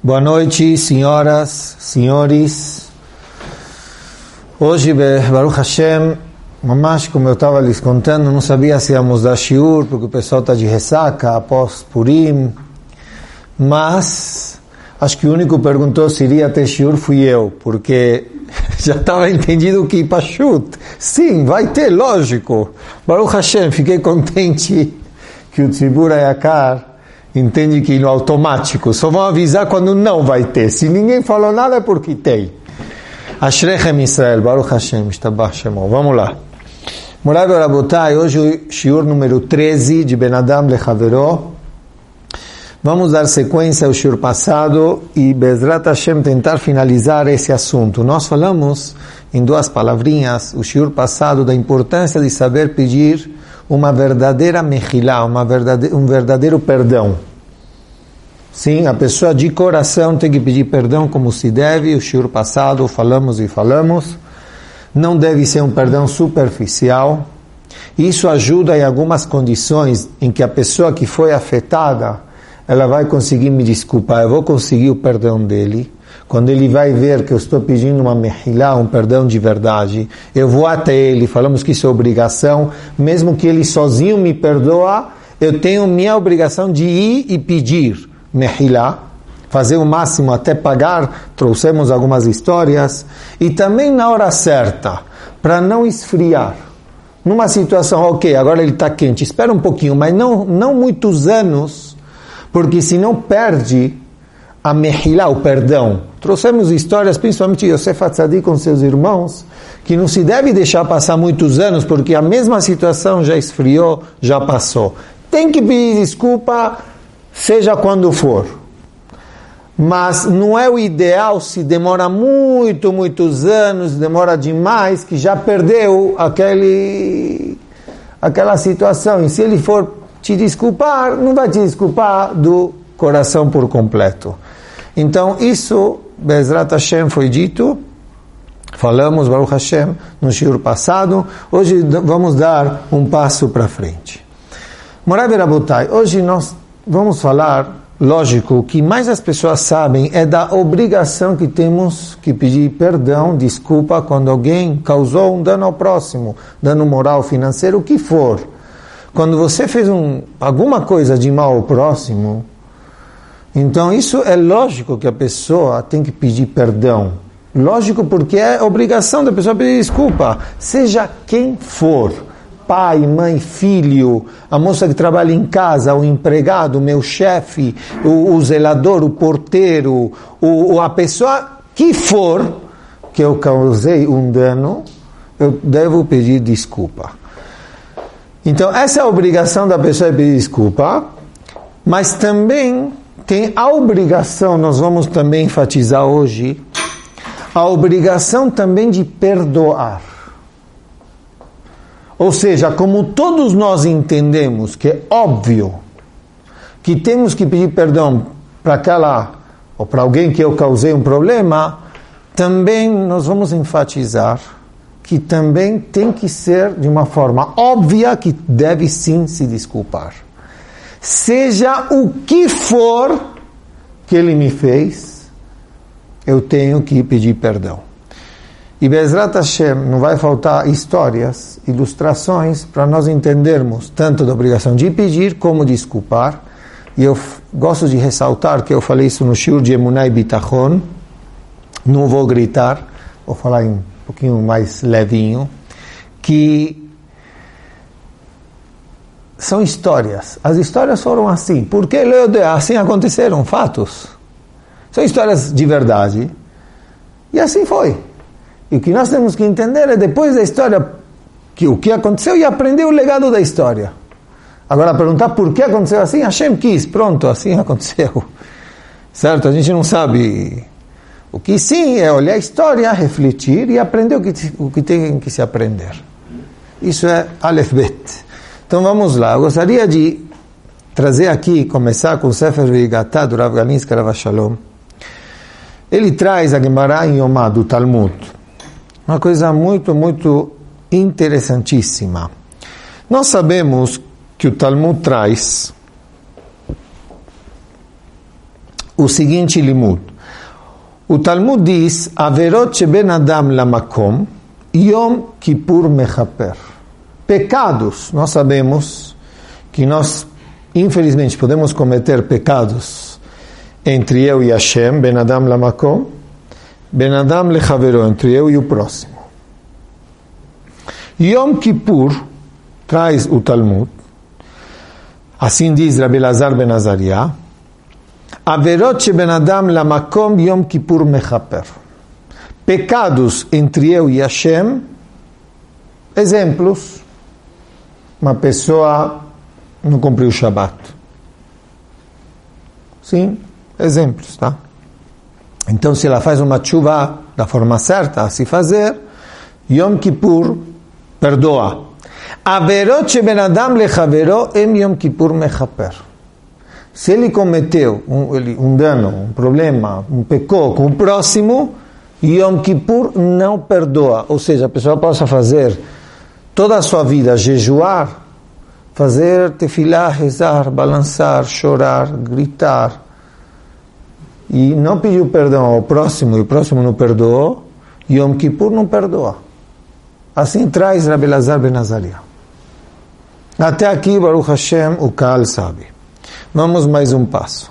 Boa noite, senhoras, senhores. Hoje, Baruch Hashem, mamash, como eu estava lhes contando, não sabia se íamos dar shiur, porque o pessoal está de ressaca após Purim, mas acho que o único que perguntou se iria ter shiur fui eu, porque já estava entendido que Pashut, sim, vai ter, lógico. Baruch Hashem, fiquei contente que o Tzibur Ayakar entende que no automático, só vão avisar quando não vai ter. Se ninguém falou nada é porque tem. Ashrechem Israel, Baruch Hashem, Ishtabach Shemo. Vamos lá. Morai Rabotai, hoje o shiur número 13 de Ben Adam Lechavero. Vamos dar sequência ao shiur passado e Bezrat Hashem tentar finalizar esse assunto. Nós falamos em duas palavrinhas, o shiur passado, da importância de saber pedir uma verdadeira mechilá, um verdadeiro perdão. Sim, a pessoa de coração tem que pedir perdão como se deve. O shiur passado falamos e falamos. Não deve ser um perdão superficial. Isso ajuda em algumas condições em que a pessoa que foi afetada, ela vai conseguir me desculpar, eu vou conseguir o perdão dele. Quando ele vai ver que eu estou pedindo uma mechilá, um perdão de verdade, eu vou até ele, falamos que isso é obrigação, mesmo que ele sozinho me perdoa, eu tenho minha obrigação de ir e pedir mechilá, fazer o máximo até pagar, trouxemos algumas histórias, e também na hora certa, para não esfriar. Numa situação, ok, agora ele está quente, espera um pouquinho, mas não muitos anos, porque senão perde a mechilá, o perdão. Trouxemos histórias, principalmente Yosef Hatzadik com seus irmãos, que não se deve deixar passar muitos anos, porque a mesma situação já esfriou, já passou. Tem que pedir desculpa, seja quando for. Mas não é o ideal se demora muitos anos, demora demais, que já perdeu aquela situação. E se ele for te desculpar, não vai te desculpar do coração por completo. Então, isso, Bezrat Hashem, foi dito, falamos, Baruch Hashem, no shiur passado. Hoje vamos dar um passo para frente. Morai Rabotai, hoje nós vamos falar, lógico, o que mais as pessoas sabem é da obrigação que temos que pedir perdão, desculpa, quando alguém causou um dano ao próximo, dano moral, financeiro, o que for. Quando você fez alguma coisa de mal ao próximo, então isso é lógico que a pessoa tem que pedir perdão. Lógico, porque é obrigação da pessoa pedir desculpa. Seja quem for, pai, mãe, filho, a moça que trabalha em casa, o empregado, o meu chefe, o zelador, o porteiro, a pessoa que for, que eu causei um dano, eu devo pedir desculpa. Então, essa é a obrigação da pessoa de pedir desculpa, mas também tem a obrigação, nós vamos também enfatizar hoje, a obrigação também de perdoar. Ou seja, como todos nós entendemos que é óbvio que temos que pedir perdão para aquela ou para alguém que eu causei um problema, também nós vamos enfatizar que também tem que ser de uma forma óbvia que deve sim se desculpar. Seja o que for que ele me fez, eu tenho que pedir perdão. E Bezrat Hashem, não vai faltar histórias, ilustrações, para nós entendermos tanto da obrigação de pedir como desculpar. E eu gosto de ressaltar que eu falei isso no shiur de Emuná e Bitachon, não vou gritar, vou falar um pouquinho mais levinho, que são histórias. As histórias foram assim. Porque assim aconteceram, fatos. São histórias de verdade. E assim foi. E o que nós temos que entender é, depois da história, o que aconteceu e aprender o legado da história. Agora, perguntar por que aconteceu assim, Hashem quis, pronto, assim aconteceu. Certo? A gente não sabe. O que sim é olhar a história, refletir e aprender o que tem que se aprender. Isso é Aleph Bet. Então vamos lá, eu gostaria de trazer aqui, começar com o Sefer Veigatá do Rav Galinsky Rav Shalom. Ele traz a Gemara em Yomá do Talmud, uma coisa muito interessantíssima. Nós sabemos que o Talmud traz o seguinte limud. O Talmud diz, Averot sheben adam lamakom, Yom Kippur mechaper. Pecados, nós sabemos que nós, infelizmente, podemos cometer pecados entre eu e Hashem, Ben Adam lamakom, Ben Adam lechavero, entre eu e o próximo. Yom Kippur, traz o Talmud, assim diz Rabbi Elazar ben Azariah, Averot sheben Adam lamakom Yom Kippur mechaper. Pecados entre eu e Hashem, exemplos, uma pessoa não cumpriu o Shabbat. Sim, exemplos, tá? Então, se ela faz uma tshuva da forma certa a se fazer, Yom Kippur perdoa. Averot sheben Adam lechavero em Yom Kippur mechaper. Se ele cometeu um dano, um problema, pecou com o próximo, Yom Kippur não perdoa. Ou seja, a pessoa possa fazer toda a sua vida, jejuar, fazer tefilá, rezar, balançar, chorar, gritar, e não pediu perdão ao próximo, e o próximo não perdoou, Yom Kippur não perdoa. Assim traz Rabbi Elazar ben Azariah. Até aqui, Baruch Hashem, o Kaal sabe. Vamos mais um passo.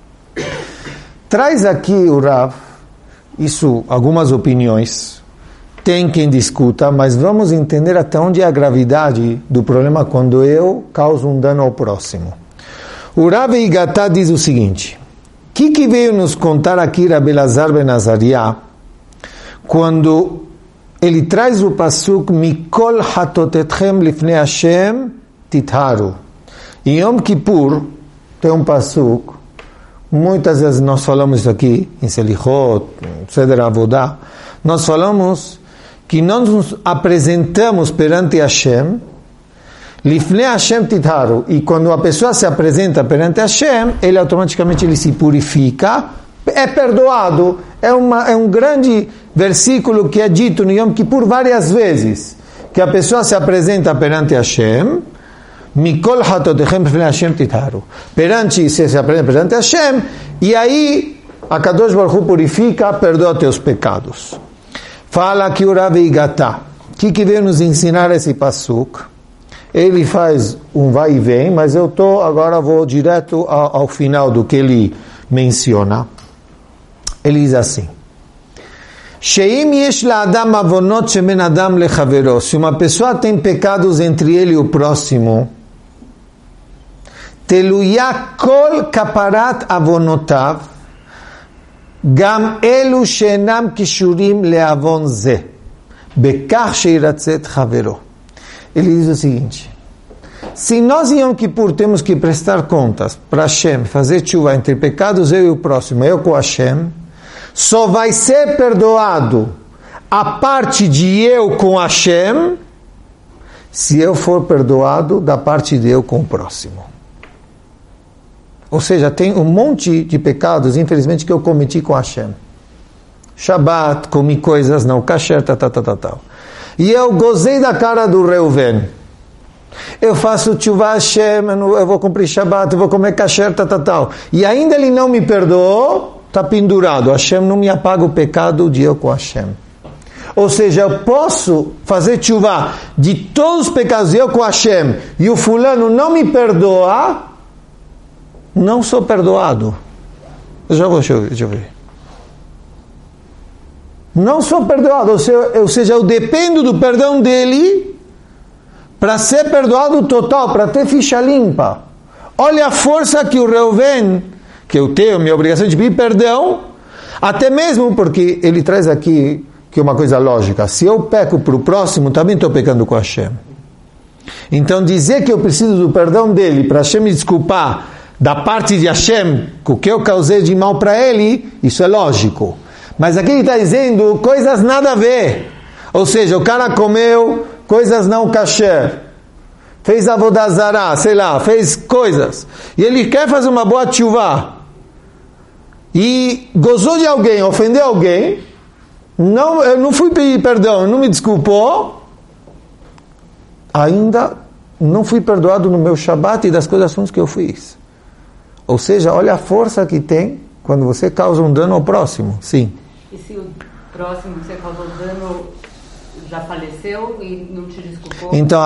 Traz aqui o Rav, isso, algumas opiniões, tem quem discuta, mas vamos entender até onde é a gravidade do problema quando eu causo um dano ao próximo. O Rav Igatá diz o seguinte, o que veio nos contar aqui Rabbi Elazar ben Azariah, quando ele traz o pasuk, Mikol hatotetchem lifnei Hashem titharu. Em Yom Kippur, tem um pasuk, muitas vezes nós falamos isso aqui, em Selichot, Seder Avodah, nós falamos que nós nos apresentamos perante Hashem, Lifnei Hashem titharu, e quando a pessoa se apresenta perante Hashem, ele automaticamente se purifica, é perdoado. É um grande versículo que é dito no Yom Kippur várias vezes, que a pessoa se apresenta perante Hashem, Mikol hatotechem lifnei Hashem titharu, se apresenta perante Hashem, e aí a Kadosh Baruch Hu purifica, perdoa teus pecados. Fala aqui o Rav Igatá, o que veio nos ensinar esse pasuk? Ele faz um vai e vem, mas agora vou direto ao final do que ele menciona. Ele diz assim, Sheim yesh la'adam avonot shemen adam lechavero. Se uma pessoa tem pecados entre ele e o próximo, teluya kol kaparat avonotav, gam elu she'enam kishurim le'avon ze, bekach sheiratzet chavero. Ele diz o seguinte, se nós em Yom Kippur temos que prestar contas para Hashem, fazer tshuva entre pecados eu e o próximo, eu com Hashem, só vai ser perdoado a parte de eu com Hashem se eu for perdoado da parte de eu com o próximo. Ou seja, tem um monte de pecados, infelizmente, que eu cometi com Hashem. Shabbat, comi coisas não kasher, tal. E eu gozei da cara do Reuven. Eu faço tshuva Hashem, eu vou cumprir Shabbat, eu vou comer kasher, tal. E ainda ele não me perdoou, está pendurado. Hashem não me apaga o pecado de eu com Hashem. Ou seja, eu posso fazer tshuva de todos os pecados de eu com Hashem e o fulano não me perdoa, não sou perdoado. Deixa eu ver. Não sou perdoado, ou seja, eu dependo do perdão dele para ser perdoado total, para ter ficha limpa. Olha a força que o Reuven, que eu tenho, minha obrigação de pedir perdão, até mesmo porque ele traz aqui que é uma coisa lógica, se eu peco para o próximo, também estou pecando com Hashem. Então dizer que eu preciso do perdão dele para Hashem me desculpar da parte de Hashem, com o que eu causei de mal para ele, isso é lógico. Mas aqui ele está dizendo coisas nada a ver. Ou seja, o cara comeu coisas não kasher, fez avodah zará, sei lá, fez coisas, e ele quer fazer uma boa tshuva, e gozou de alguém, ofendeu alguém, eu não fui pedir perdão, não me desculpou, ainda não fui perdoado no meu Shabbat e das coisas que eu fiz. Ou seja, olha a força que tem quando você causa um dano ao próximo, sim. E se o próximo que você causou dano já faleceu e não te desculpou? Então,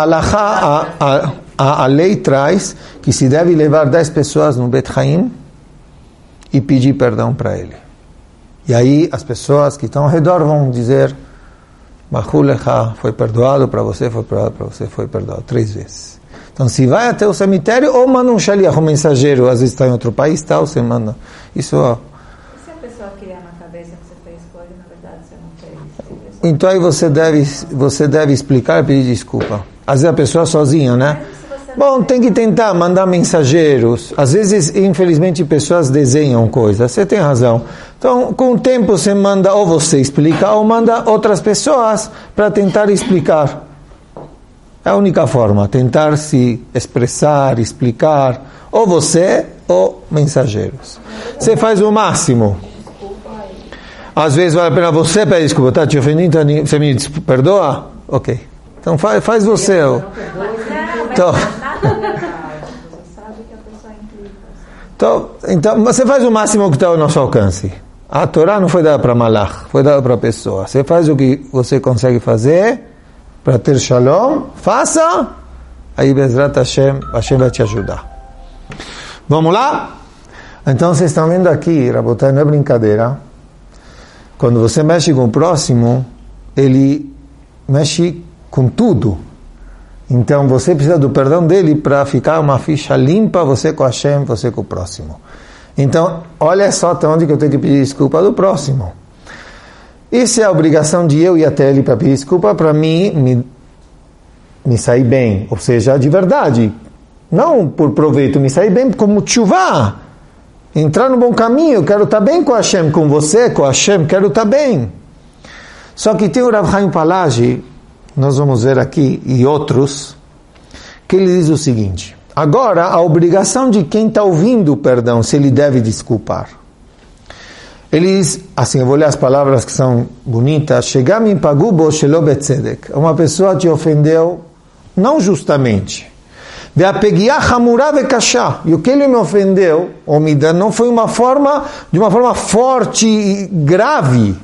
a lei traz que se deve levar 10 pessoas no Bet Haim e pedir perdão para ele. E aí as pessoas que estão ao redor vão dizer: Mahulecha, foi perdoado para você, foi perdoado para você, foi perdoado 3 vezes. Então, se vai até o cemitério, ou manda um shaliach, um mensageiro, às vezes está em outro país, tal, você manda. Isso, ó. E se a pessoa criar na cabeça que você fez coisa e na verdade você não fez? Então aí você deve explicar e pedir desculpa. Às vezes a pessoa sozinha, né? Bom, tem que tentar mandar mensageiros. Às vezes, infelizmente, pessoas desenham coisas. Você tem razão. Então, com o tempo, você manda, ou você explica, ou manda outras pessoas para tentar explicar. É a única forma, tentar se expressar, explicar, ou você, ou mensageiros. Você faz o máximo. Às vezes vale a pena você pedir desculpa, tá? Te ofendi, então você me perdoa? Ok. Então faz você. Então, então, você faz o máximo que está ao nosso alcance. A Torá não foi dada para malach, foi dada para a pessoa. Você faz o que você consegue fazer para ter shalom, faça, aí Bezrat Hashem vai te ajudar. Vamos lá? Então vocês estão vendo aqui, Rabotai, não é brincadeira. Quando você mexe com o próximo, ele mexe com tudo. Então você precisa do perdão dele para ficar uma ficha limpa, você com Hashem, você com o próximo. Então, olha só até onde que eu tenho que pedir desculpa do próximo. Isso é a obrigação de eu ir até ele para pedir desculpa, para mim me sair bem. Ou seja, de verdade. Não por proveito, me sair bem como tchuvá. Entrar no bom caminho, quero estar bem com Hashem, com você, com Hashem, quero estar bem. Só que tem o Rav Chaim Palagi, nós vamos ver aqui, e outros, que ele diz o seguinte: agora, a obrigação de quem está ouvindo o perdão, se ele deve desculpar. Ele diz, assim, eu vou ler as palavras que são bonitas: Shegam pagu bo shelo betzedek. Uma pessoa te ofendeu não justamente. Ve'apegiah hamurah ve'kashah. E o que ele me ofendeu, ou me deu, não foi de uma forma forte e grave.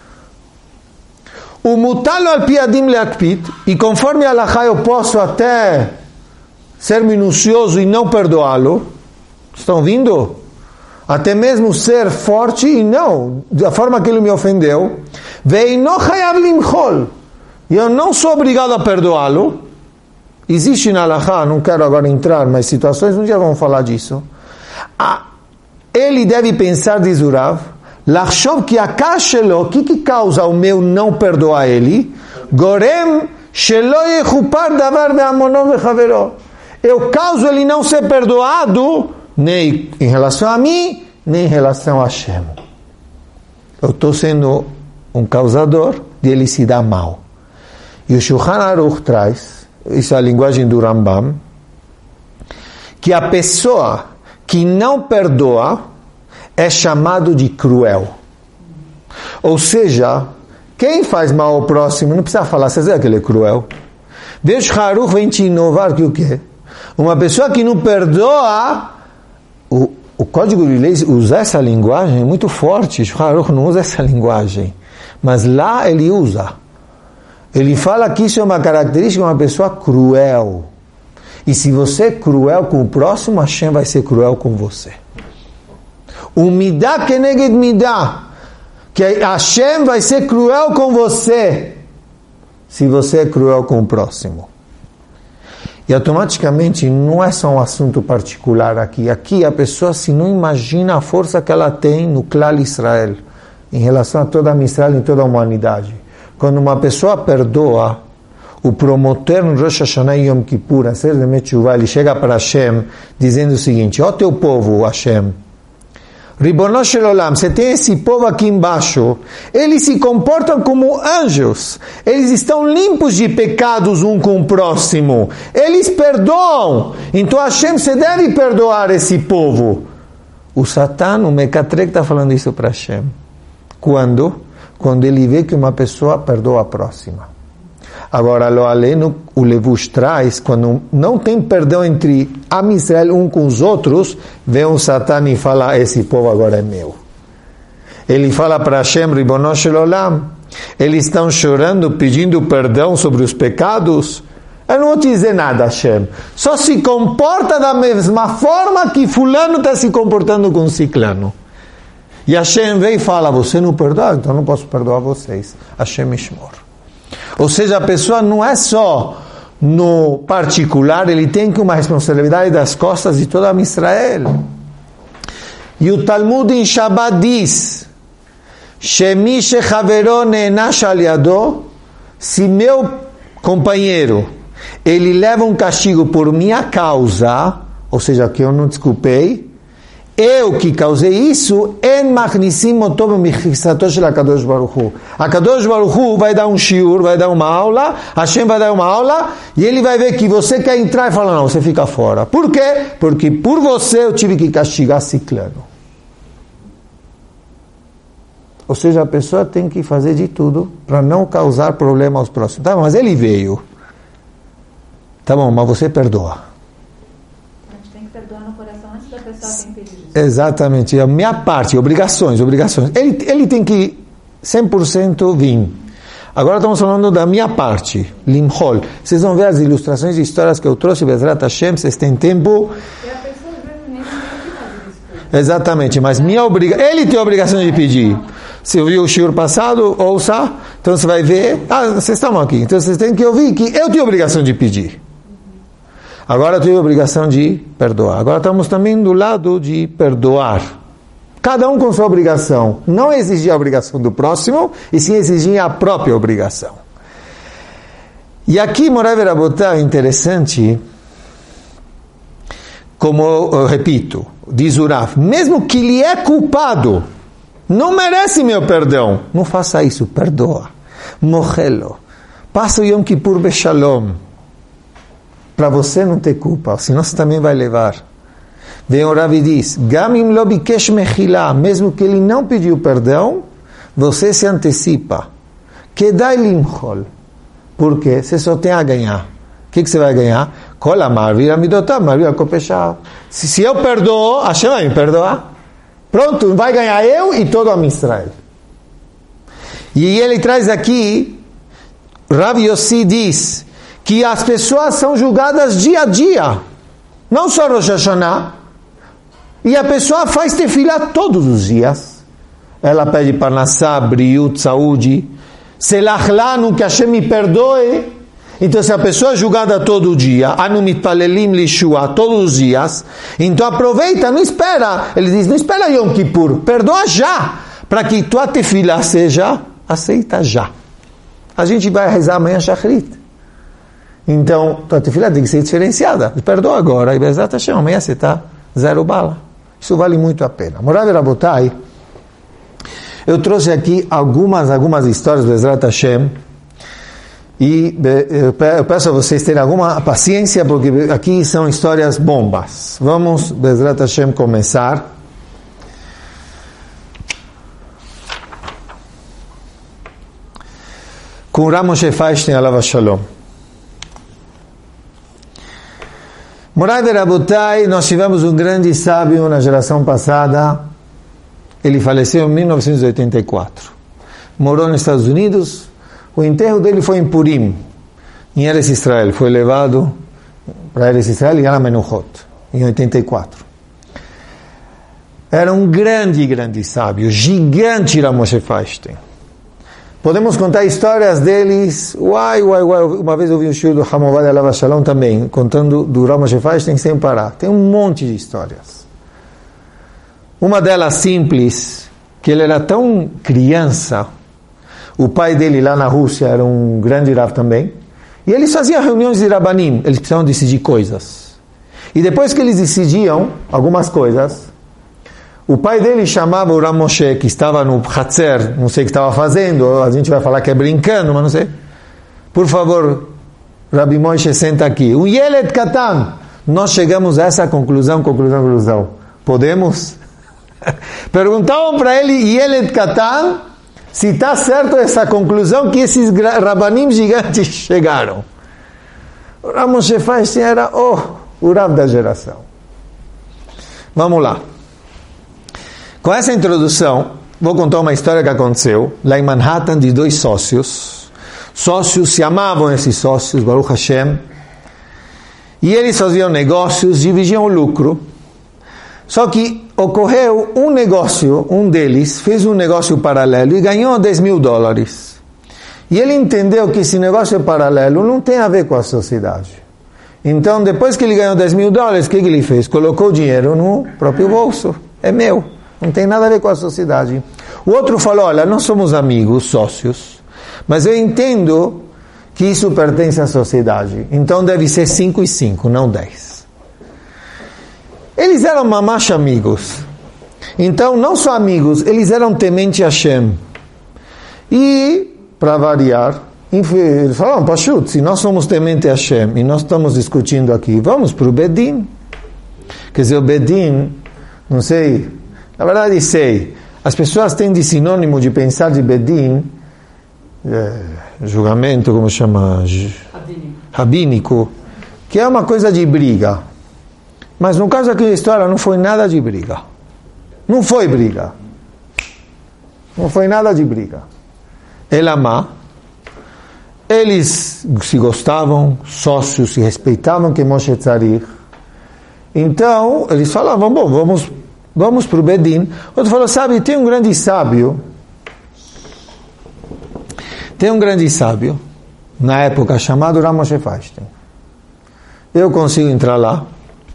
O mutalo al piadim leakpit. E conforme a halachá eu posso até ser minucioso e não perdoá-lo. Estão ouvindo? Até mesmo ser forte e não, da forma que ele me ofendeu. Ve'ino chayav limchol. E eu não sou obrigado a perdoá-lo. Existe na halachá, não quero agora entrar, mas situações, um dia vamos falar disso. Ele deve pensar, diz o Rav, lachshov ki akashelo, o que causa o meu não perdoar ele? Gorem shelo yechupar davar ve'amonom ve'chavero. Eu causo ele não ser perdoado, nem em relação a mim, nem em relação a Hashem. Eu estou sendo um causador de ele se dar mal. E o Shulchan Aruch traz, isso é a linguagem do Rambam, que a pessoa que não perdoa é chamado de cruel. Ou seja, quem faz mal ao próximo não precisa falar, você sabe que ele é cruel. Deus Haruch vem te inovar que o quê? Uma pessoa que não perdoa, o Código de Leis usa essa linguagem muito forte. O Haruch não usa essa linguagem, mas lá ele usa. Ele fala que isso é uma característica de uma pessoa cruel. E se você é cruel com o próximo, Hashem vai ser cruel com você. Umidá keneged midá. Que Hashem vai ser cruel com você, se você é cruel com o próximo. E automaticamente não é só um assunto particular aqui. Aqui a pessoa se não imagina a força que ela tem no Klal Israel, em relação a toda a Israel e toda a humanidade. Quando uma pessoa perdoa, o promotor no Rosh Hashanah e Yom Kippur, a ser de Metchuvah, ele chega para Hashem dizendo o seguinte: ó teu povo, Hashem, Ribono Shel Olam, você tem esse povo aqui embaixo, eles se comportam como anjos, eles estão limpos de pecados um com o próximo, eles perdoam, então Hashem, você deve perdoar esse povo. O Satan, o Mecatrek, está falando isso para Hashem. Quando ele vê que uma pessoa perdoa a próxima. Agora, lo aleno, o Levush traz, quando não tem perdão entre Am Israel um com os outros, vem um Satan e fala: esse povo agora é meu. ele fala para Hashem, Ribono Shel Olam, eles estão chorando, pedindo perdão sobre os pecados. Eu não vou te dizer nada, Hashem. Só se comporta da mesma forma que fulano está se comportando com ciclano. E Hashem vem e fala, você não perdoa? Então não posso perdoar vocês. Hashem Ishmor. Ou seja, a pessoa não é só no particular, ele tem uma responsabilidade das costas de toda a Israel. E o Talmud em Shabbat diz, Shemi shechavero ne'enash al yado, se meu companheiro, ele leva um castigo por minha causa, ou seja, que eu não desculpei, eu que causei isso, en machnisim oto b'mechitzato shel HaKadosh Baruch Hu. HaKadosh Baruch Hu vai dar um shiur, vai dar uma aula, Hashem vai dar uma aula, e ele vai ver que você quer entrar e fala, não, você fica fora. Por quê? Porque por você eu tive que castigar ciclano. Ou seja, a pessoa tem que fazer de tudo para não causar problema aos próximos. Tá, mas ele veio. Tá bom, mas você perdoa. A gente tem que perdoar no coração antes da pessoa tem pedido. Exatamente. A minha parte, obrigações. Ele tem que 100% vir. Agora estamos falando da minha parte, Limhol. Vocês vão ver as ilustrações de histórias que eu trouxe, Bezrat Hashem, vocês têm tempo. E a pessoa nem tem que fazer isso. Exatamente, mas ele tem a obrigação de pedir. Se ouviu o shiur passado, ouça. Então você vai ver. Vocês estão aqui. Então vocês têm que ouvir que eu tenho a obrigação de pedir. Agora eu tenho a obrigação de perdoar. Agora estamos também do lado de perdoar. Cada um com sua obrigação. Não exigir a obrigação do próximo, e sim exigir a própria obrigação. E aqui, Morai Verabotá, é interessante, como eu repito, diz o Rav, mesmo que ele é culpado, não merece meu perdão, não faça isso, perdoa. Mohelo. Passa o Yom Kippur Beshalom. Para você não ter culpa, senão você também vai levar. Vem o Rav e diz, Gamim lo bikesh mechila, mesmo que ele não pediu perdão, você se antecipa. Kedai limchol. Por quê? Você só tem a ganhar. O que você vai ganhar? Kol amar vira midotam, mar vira kopeshah. Se eu perdoo, Hashem vai me perdoar. Pronto, vai ganhar eu e todo a Israel. E ele traz aqui, Rav Yossi diz, que as pessoas são julgadas dia a dia. Não só Rosh Hashanah. E a pessoa faz tefilá todos os dias. Ela pede parnassá, briut, saúde. Selach lanu, que Hashem me perdoe. Então, se a pessoa é julgada todo dia, anu mitpalelim lishua, todos os dias, então aproveita, não espera. Ele diz, não espera Yom Kippur, perdoa já, para que tua tefilá seja aceita já. A gente vai rezar amanhã Shachrit. Então, tua tefilá tem que ser diferenciada. Perdoa agora, e Bezat Hashem, amanhã você está zero bala. Isso vale muito a pena. Morav Rabotai, eu trouxe aqui algumas histórias do Bezat Hashem, e eu peço a vocês terem alguma paciência, porque aqui são histórias bombas. Vamos, Bezat Hashem, começar. Com Rav Moshe Feinstein, Alav Shalom. Morai Verabotai, nós tivemos um grande sábio na geração passada. Ele faleceu em 1984. Morou nos Estados Unidos. O enterro dele foi em Purim, em Eretz Israel. Foi levado para Eretz Israel e Yom Menuchot, em 84. Era um grande sábio, gigante Rav Moshe Feinstein. Podemos contar histórias deles. Uai. Uma vez eu vi o shiur do Hamovad Alav Shalom também, contando do Rav Moshe Feinstein sem parar. Tem um monte de histórias. Uma delas simples, que ele era tão criança. O pai dele lá na Rússia era um grande Rav também. E eles faziam reuniões de Rabanim. Eles precisavam decidir coisas. E depois que eles decidiam algumas coisas, o pai dele chamava o Rav Moshe, que estava no Hatzer, não sei o que estava fazendo, a gente vai falar que é brincando, mas não sei. Por favor, Rabi Moshe, senta aqui. Um Yeled Katan. Nós chegamos a essa conclusão. Podemos? Perguntavam para ele, Yeled Katan, se está certo essa conclusão que esses Rabanim gigantes chegaram. O Rav Moshe Feinstein era o Rav da geração. Vamos lá. Com essa introdução, vou contar uma história que aconteceu lá em Manhattan de dois sócios. Sócios, se amavam esses sócios, Baruch Hashem. E eles faziam negócios, dividiam o lucro. Só que ocorreu um negócio, um deles fez um negócio paralelo e ganhou $10.000. E ele entendeu que esse negócio paralelo não tem a ver com a sociedade. Então, depois que ele ganhou $10.000, o que ele fez? Colocou o dinheiro no próprio bolso. É meu, não tem nada a ver com a sociedade. O outro falou, olha, nós somos amigos, sócios, mas eu entendo que isso pertence à sociedade. Então deve ser 5 e 5, não 10. Eles eram mamash amigos. Então, não só amigos, eles eram temente a Hashem. E, para variar, eles falaram, Pashut, se nós somos temente a Hashem e nós estamos discutindo aqui, vamos para o Bedin. Quer dizer, o Bedin, não sei, na verdade sei, as pessoas têm de sinônimo de pensar de Bedin, julgamento, como chama? Rabínico, que é uma coisa de briga. Mas no caso aqui da história não foi nada de briga. Não foi briga. Não foi nada de briga. Elamá, eles se gostavam, sócios se respeitavam que Moshe Tzarich. Então, eles falavam, bom, vamos para o Bedin. Outro falou, sabe, tem um grande sábio na época chamado Rav Moshe Feinstein. Eu consigo entrar lá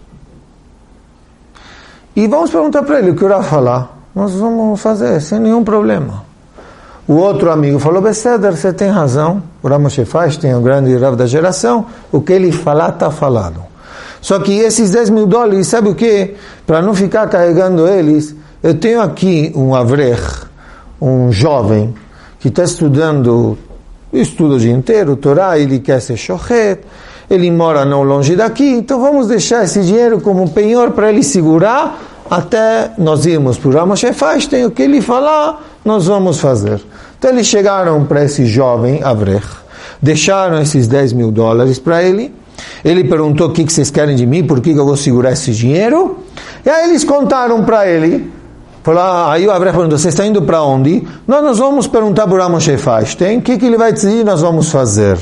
e vamos perguntar para ele o que o Rav falar. Nós vamos fazer sem nenhum problema. O outro amigo falou, Beseder, você tem razão, o Rav Moshe Feinstein é o grande Rav da geração, o que ele falar está falado. Só que esses $10.000, sabe o que? Para não ficar carregando eles, eu tenho aqui um avrech, um jovem, que está estudando, estuda o dia inteiro, Torá, ele quer ser shochet, ele mora não longe daqui, então vamos deixar esse dinheiro como penhor para ele segurar até nós irmos para o Rav Moshe Feinstein, o que ele falar, nós vamos fazer. Então eles chegaram para esse jovem avrech, deixaram esses $10.000 para ele. Ele perguntou o que vocês querem de mim, por que eu vou segurar esse dinheiro. E aí eles contaram para ele. Aí o Avrech perguntou, você está indo para onde? Nós vamos perguntar para o Rav Moshe Feinstein, o que ele vai decidir, nós vamos fazer.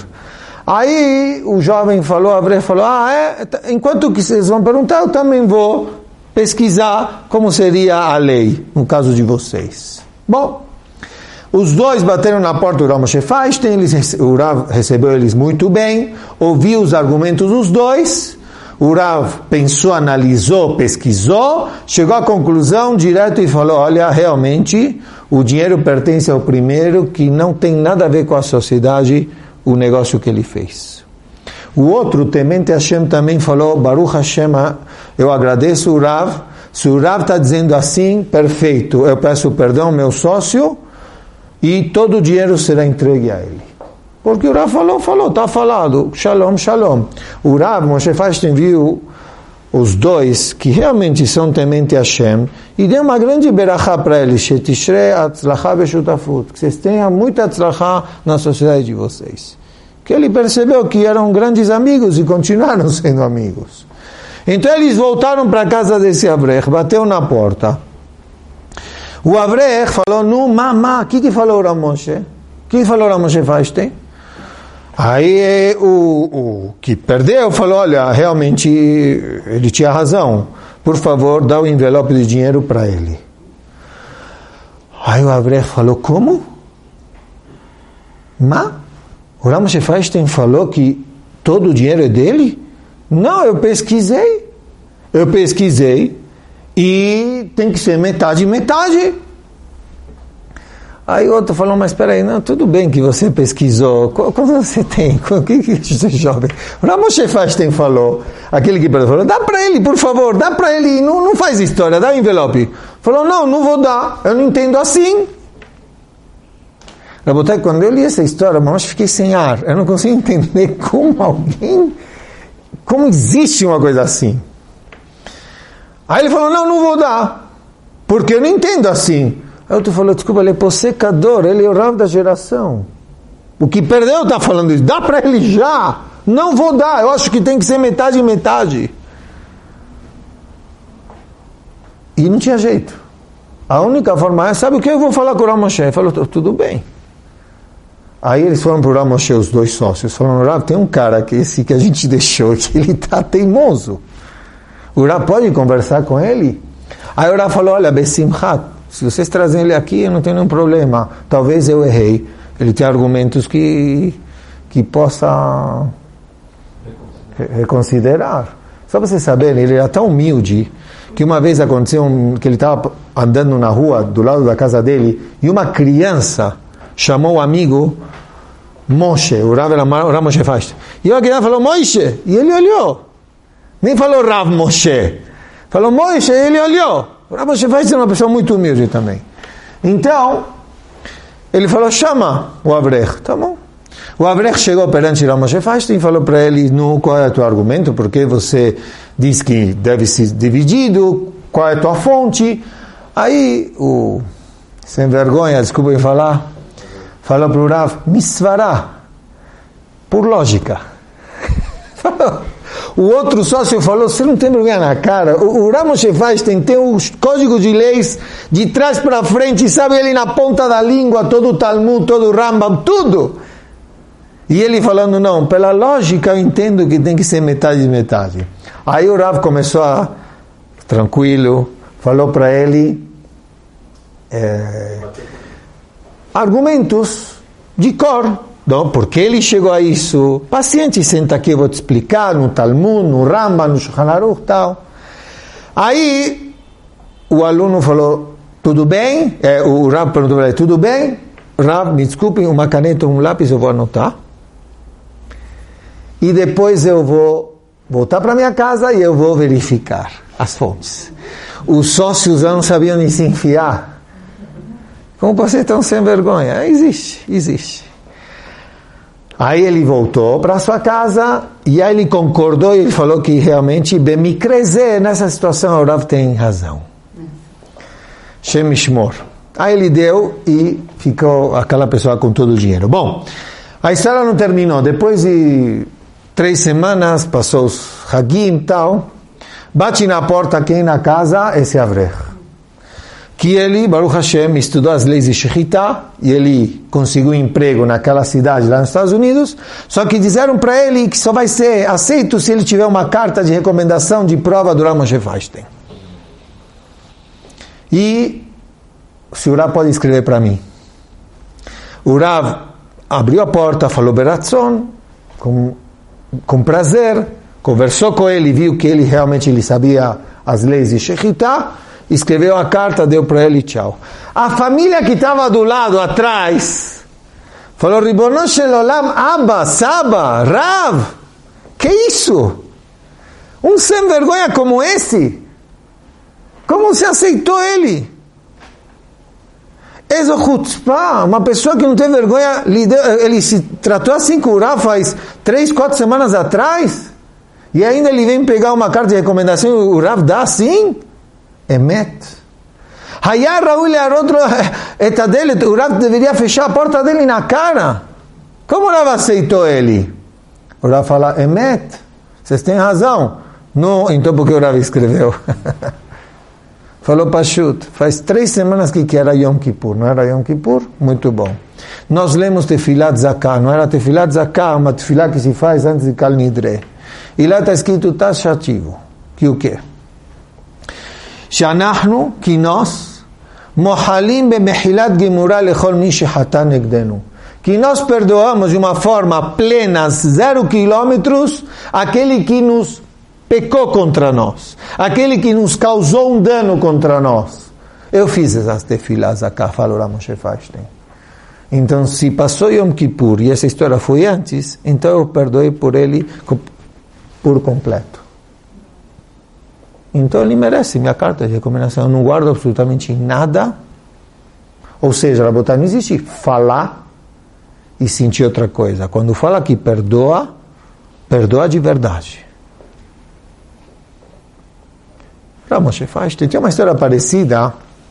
Aí o jovem falou, o Avrech falou, enquanto que vocês vão perguntar, eu também vou pesquisar como seria a lei, no caso de vocês. Bom, os dois bateram na porta do Rav Moshe Feinstein, o Rav recebeu eles muito bem, ouviu os argumentos dos dois, o Rav pensou, analisou, pesquisou, chegou à conclusão direto e falou, olha, realmente, o dinheiro pertence ao primeiro, que não tem nada a ver com a sociedade, o negócio que ele fez. O outro, temente Hashem, também falou, Baruch Hashem, eu agradeço o Rav, se o Rav está dizendo assim, perfeito, eu peço perdão ao meu sócio, e todo o dinheiro será entregue a ele. Porque o Rav falou, está falado, shalom, shalom. O Rav Moshe Feinstein viu os dois, que realmente são temente a Hashem, e deu uma grande berachá para eles, shetishrei atzlachá beshutafut, que vocês tenham muita atzlachá na sociedade de vocês. Que ele percebeu que eram grandes amigos e continuaram sendo amigos. Então eles voltaram para a casa desse Avrech, bateu na porta. O Avrech falou, o que falou o Rav Moshe? O que falou o Rav Moshe Feinstein? Aí o que perdeu falou, olha, realmente ele tinha razão. Por favor, dá o envelope de dinheiro para ele. Aí o Avrech falou, como? O Rav Moshe Feinstein falou que todo o dinheiro é dele? Não, eu pesquisei e tem que ser metade. Aí o outro falou, mas espera aí, não, tudo bem que você pesquisou, quando você tem, o que você jovem? O Rav Moshe Feinstein falou, aquele que falou, dá para ele, por favor, dá para ele, não faz história, dá o envelope. Falou, não vou dar, eu não entendo assim. Rabotai, quando eu li essa história, mas fiquei sem ar, eu não consigo entender como existe uma coisa assim. Aí ele falou, não vou dar, porque eu não entendo assim. Aí outro falou, desculpa, ele é possecador, ele é o Rav da geração. O que perdeu está falando isso, dá para ele já. Não vou dar, eu acho que tem que ser metade e metade. E não tinha jeito. A única forma é, sabe o que? Eu vou falar com o Rav Moshe. Ele falou, tudo bem. Aí eles foram para o Rav Moshe, os dois sócios. Falaram, Rav, tem um cara que esse que a gente deixou, que ele está teimoso. O Rav pode conversar com ele? Aí o Rav falou, olha, Besimchat, se vocês trazem ele aqui, eu não tenho nenhum problema. Talvez eu errei. Ele tem argumentos que possa reconsiderar. Só para vocês saberem, ele era tão humilde que uma vez aconteceu que ele estava andando na rua do lado da casa dele e uma criança chamou o amigo Moshe, o Rav Moshe Feinstein. E a criança falou, Moshe, e ele olhou. Nem falou Rav Moshe. Falou Moshe, e ele olhou. O Rav Moshe Feinstein é uma pessoa muito humilde também. Então, ele falou, chama o Avrech. Tá bom. O Avrech chegou perante o Rav Moshe Feinstein e falou para ele, qual é o teu argumento? Porque você diz que deve ser dividido, qual é a tua fonte? Aí, o sem vergonha, desculpa eu falar, falou para o Rav, misvará, por lógica. O outro sócio falou, você não tem vergonha na cara? O Rav Moshe Feinstein tem os códigos de leis de trás para frente, sabe ele na ponta da língua, todo o Talmud, todo o Rambam, tudo. E ele falando, não, pela lógica eu entendo que tem que ser metade de metade. Aí o Rav começou tranquilo, falou para ele argumentos de cor. Não, porque ele chegou a isso? Paciente, senta aqui, eu vou te explicar, no Talmud, no Rambam, no Shulchan Aruch, tal. Aí o aluno falou, tudo bem? O Rav perguntou para ele, tudo bem? Rav, me desculpe, uma caneta, um lápis, eu vou anotar. E depois eu vou voltar para minha casa e eu vou verificar as fontes. Os sócios não sabiam nem se enfiar. Como vocês estão sem vergonha? Existe. Aí ele voltou para sua casa e aí ele concordou e ele falou que realmente Bemicreze, nessa situação o Rav tem razão. Shem Yishmor. Aí ele deu e ficou aquela pessoa com todo o dinheiro. Bom, a história não terminou. Depois de 3 semanas, passou os Hagim e tal, bate na porta quem na casa? Esse Avrech. Que ele, Baruch Hashem, estudou as leis de Shechita e ele conseguiu emprego naquela cidade lá nos Estados Unidos, só que disseram para ele que só vai ser aceito se ele tiver uma carta de recomendação de prova do Rav Moshe Feinstein. E o senhor Rav pode escrever para mim. O Rav abriu a porta, falou Beratzon, com prazer, conversou com ele, viu que ele sabia as leis de Shechita, escreveu a carta, deu para ele, tchau. A família que estava do lado, atrás, falou, Ribono Shel Olam, Abba, Saba, Rav, que isso? Um sem vergonha como esse? Como você aceitou ele? Ezo chutzpah, uma pessoa que não tem vergonha, ele se tratou assim com o Rav faz 3, 4 semanas atrás, e ainda ele vem pegar uma carta de recomendação e o Rav dá assim? Emet. Hayar Raul outro dele, o Rav deveria fechar a porta dele na cara. Como o Rav aceitou ele? O Rav fala, Emet, vocês têm razão. Não, então por que o Rav escreveu? Falou Pashut, faz 3 semanas que era Yom Kippur, não era Yom Kippur? Muito bom. Nós lemos Tefilat Zakah, não era Tefilat Zakah, uma tefilá que se faz antes de Kal Nidre. E lá está escrito taxativo, que o quê? Shanachnu, que nós, mohalim bemehilat gemurah lechol mi shechata negdenu. Que nós perdoamos de uma forma plena, 0 quilômetros, aquele que nos pecou contra nós, aquele que nos causou um dano contra nós. Eu fiz essas tefilás acá, falou Rav Moshe Feinstein. Então, se passou Yom Kippur e essa história foi antes, então eu perdoei por ele por completo. Então ele merece minha carta de recomendação. Eu não guardo absolutamente nada. Ou seja, Rabotai, não existe falar e sentir outra coisa. Quando fala que perdoa, perdoa de verdade. Rav Moshe Feinstein tinha uma história parecida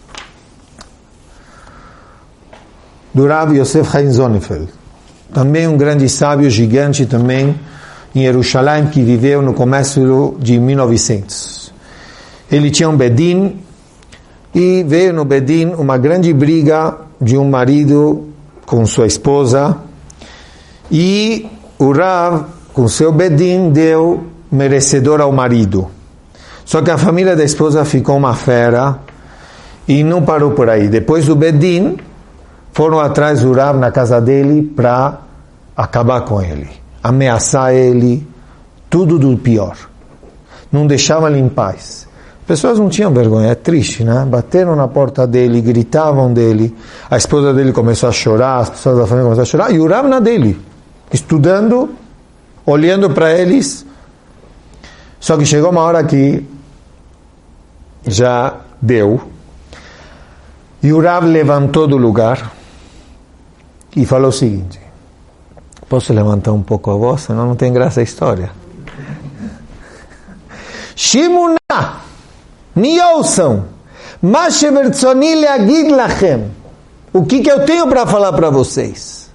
do Rav Yosef Chaim Sonnenfeld, também um grande sábio gigante também em Jerusalém, que viveu no começo de 1900. Ele tinha um bedin E veio no Bedin uma grande briga de um marido com sua esposa, e o Rav, com seu Bedin, deu merecedor ao marido. Só que a família da esposa ficou uma fera e não parou por aí. Depois do Bedin, foram atrás do Rav na casa dele para acabar com ele, ameaçar ele, tudo do pior. Não deixavam ele em paz. As pessoas não tinham vergonha, é triste, né? Bateram na porta dele, gritavam dele, a esposa dele começou a chorar, as pessoas da família começaram a chorar, e o Rav na dele, estudando, olhando para eles. Só que chegou uma hora que já deu, e o Rav levantou do lugar e falou o seguinte: posso levantar um pouco a voz, senão não tem graça a história. Shimuná, me ouçam, mas shevertzoni leagid lachem, o que eu tenho para falar para vocês?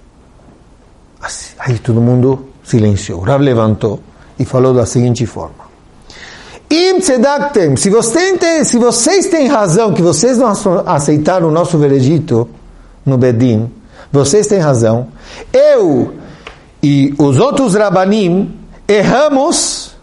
Aí todo mundo silenciou. O Rav levantou e falou da seguinte forma: Im tzedaktem, se vocês têm razão, que vocês não aceitaram o nosso veredito no Bedin, vocês têm razão, eu e os outros Rabanim erramos,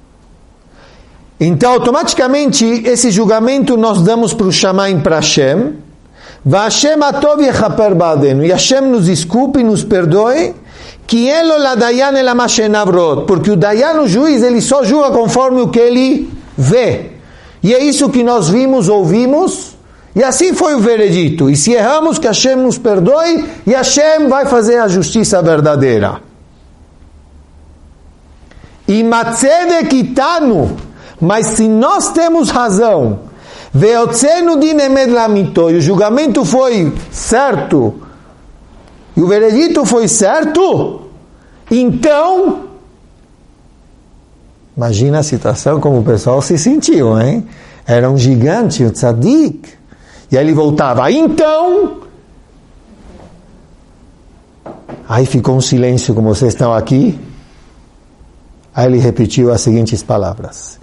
então automaticamente esse julgamento nós damos para o Shamayim, para Hashem, Vashem atov yechaper ba'adenu, e Hashem nos desculpe e nos perdoe, que elo la dayan el amashenavrot, porque o dayan, o juiz, ele só julga conforme o que ele vê, e é isso que nós vimos, ouvimos, e assim foi o veredito. E se erramos, que Hashem nos perdoe, e Hashem vai fazer a justiça verdadeira. E matzedek itanu, mas se nós temos razão, veotzenu din emet lamito, e o julgamento foi certo, e o veredito foi certo, então, imagina a situação como o pessoal se sentiu, hein? Era um gigante, um tzadik, e aí ele voltava, então, aí ficou um silêncio como vocês estão aqui, aí ele repetiu as seguintes palavras: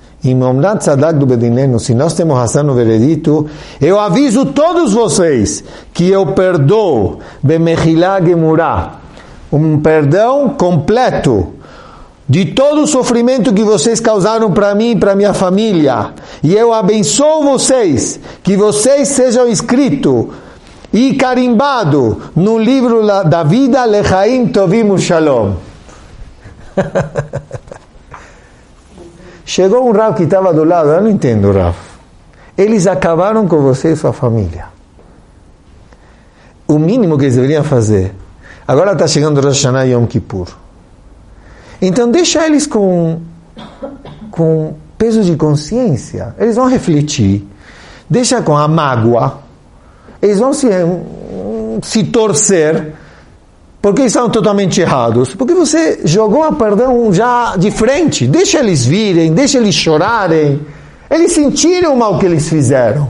se nós temos razão no veredito, eu aviso todos vocês que eu perdoo bemechilá gemurá, um perdão completo de todo o sofrimento que vocês causaram para mim e para minha família, e eu abençoo vocês, que vocês sejam escritos e carimbados no livro da vida, lechaim tovim ushalom. Chegou um Rav que estava do lado, eu não entendo, Rav. Eles acabaram com você e sua família. O mínimo que eles deveriam fazer. Agora está chegando Rosh Hashanah e Yom Kippur. Então deixa eles com peso de consciência. Eles vão refletir. Deixa com a mágoa. Eles vão se torcer. Porque estão totalmente errados? Porque você jogou a perdão já de frente. Deixa eles virem, deixa eles chorarem. Eles sentiram o mal que eles fizeram.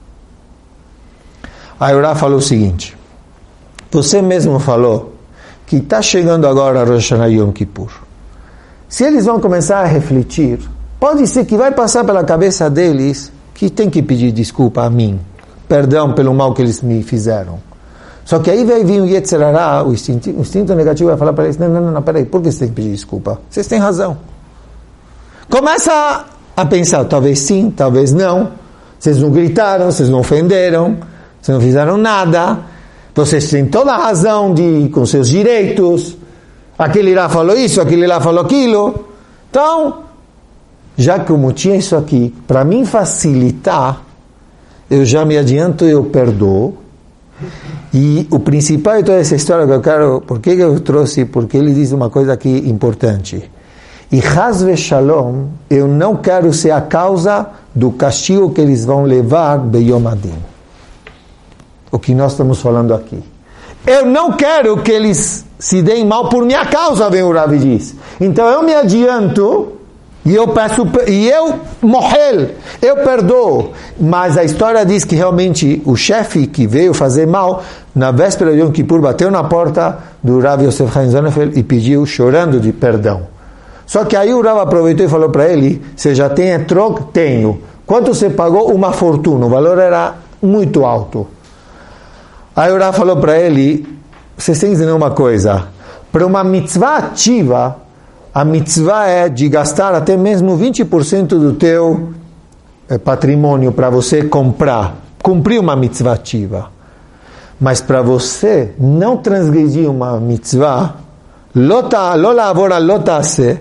Aí o Rav falou o seguinte: você mesmo falou que está chegando agora Rosh Hashanah e Yom Kippur. Se eles vão começar a refletir, pode ser que vai passar pela cabeça deles que tem que pedir desculpa a mim, perdão pelo mal que eles me fizeram. Só que aí vai vir o Yetzer Hara, o instinto negativo, vai falar para eles: não, peraí, por que você tem que pedir desculpa? Vocês têm razão. Começa a pensar, talvez sim, talvez não. Vocês não gritaram, vocês não ofenderam, vocês não fizeram nada. Vocês têm toda a razão com seus direitos. Aquele lá falou isso, aquele lá falou aquilo. Então, já que como tinha isso aqui, para mim facilitar, eu já me adianto e eu perdoo. E o principal de toda essa história que eu quero, por que eu trouxe? Porque ele diz uma coisa aqui importante. E Chas v'Shalom, eu não quero ser a causa do castigo que eles vão levar Beyom Adin. O que nós estamos falando aqui. Eu não quero que eles se deem mal por minha causa, vem o Rav diz. Então eu me adianto e eu peço, e eu morrer, eu perdoo. Mas a história diz que realmente o chefe que veio fazer mal, na véspera de Yom Kippur, bateu na porta do Rav Yosef Chaim Sonnenfeld e pediu, chorando, de perdão. Só que aí o Rav aproveitou e falou para ele: você já tem etrog? Tenho. Quanto você pagou? Uma fortuna, o valor era muito alto. Aí o Rav falou para ele, vocês têm que entender uma coisa, para uma mitzvah ativa, a mitzvah é de gastar até mesmo 20% do teu patrimônio para você comprar, cumprir uma mitzvah ativa. Mas para você não transgredir uma mitzvah, lo lavora lo tase,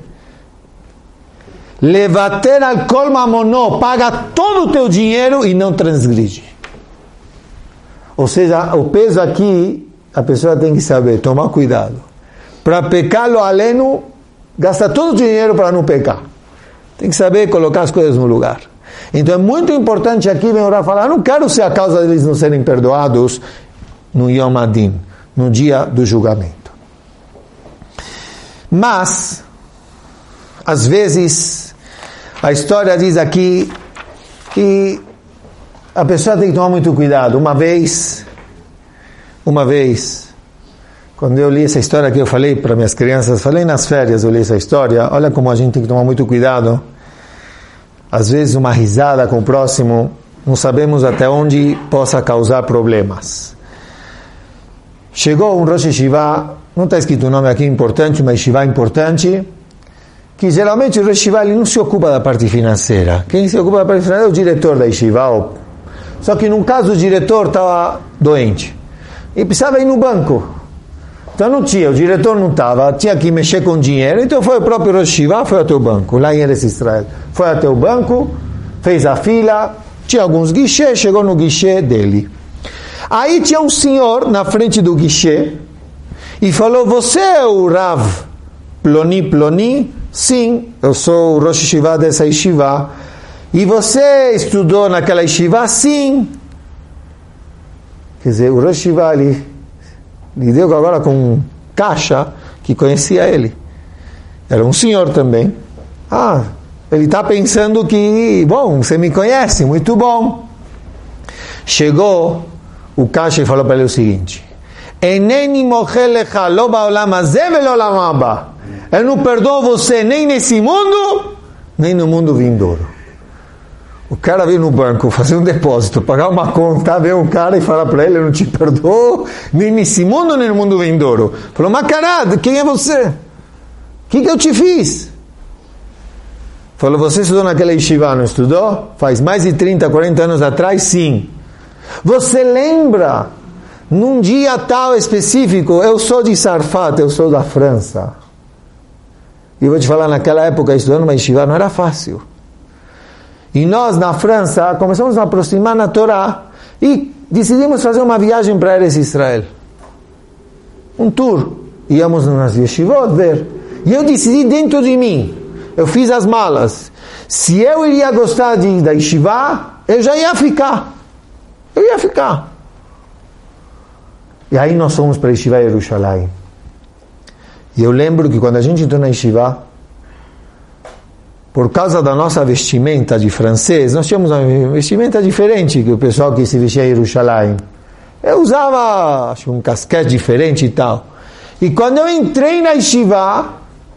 levater al kol mamono, paga todo o teu dinheiro e não transgride. Ou seja, o peso aqui, a pessoa tem que saber, tomar cuidado. Para pecar lo aleno, gasta todo o dinheiro para não pecar. Tem que saber colocar as coisas no lugar. Então é muito importante aqui, vem orar falar, não quero ser a causa deles não serem perdoados no Yom Adin, no dia do julgamento. Mas, às vezes, a história diz aqui que a pessoa tem que tomar muito cuidado. Uma vez, quando eu li essa história que eu falei para minhas crianças, falei nas férias, eu li essa história, olha como a gente tem que tomar muito cuidado. Às vezes uma risada com o próximo, não sabemos até onde possa causar problemas. Chegou um Rosh Yeshiva, não está escrito o nome aqui importante, uma Yeshiva importante, que geralmente o Rosh Yeshiva ele não se ocupa da parte financeira. Quem se ocupa da parte financeira é o diretor da Yeshiva. Só que num caso o diretor estava doente e precisava ir no banco. Então não tinha, o diretor não estava, tinha que mexer com dinheiro, então foi o próprio Rosh Yeshiva, foi até o banco, lá em Eretz Israel. Foi até o banco, fez a fila, tinha alguns guichês, chegou no guichê dele. Aí tinha um senhor na frente do guichê e falou, você é o Rav Ploni Ploni? Sim, eu sou o Rosh Yeshiva dessa Yeshiva. E você estudou naquela Yeshiva? Sim. Quer dizer, o Rosh Yeshiva lhe deu agora com um caixa que conhecia ele. Era um senhor também. Ele está pensando que, bom, você me conhece, muito bom. Chegou o caixa e falou para ele o seguinte, Eneni mochelecha lo ba'olam hazeh velo olam haba. Eu não perdoo você nem nesse mundo, nem no mundo vindouro. O cara veio no banco fazer um depósito, pagar uma conta, veio um cara e falar para ele, eu não te perdoo, nem nesse mundo, nem no mundo vindouro. Falou, mas caralho, quem é você? O que eu te fiz? Falou, você estudou naquela yeshiva, não estudou? Faz mais de 30, 40 anos atrás? Sim. Você lembra, num dia tal específico, eu sou de Sarfat, eu sou da França. E eu vou te falar, naquela época, estudar numa yeshiva não era fácil. E nós, na França, começamos a aproximar na Torá e decidimos fazer uma viagem para Eretz Israel. Um tour. Íamos nas yeshivot ver. E eu decidi dentro de mim, eu fiz as malas. Se eu iria gostar da yeshiva, eu já ia ficar. Eu ia ficar. E aí nós fomos para a yeshiva Yerushalayim. E eu lembro que quando a gente entrou na yeshiva, por causa da nossa vestimenta de francês, nós tínhamos uma vestimenta diferente que o pessoal que se vestia em Yerushalayim. Eu usava, acho, um casquete diferente e tal. E quando eu entrei na yeshiva,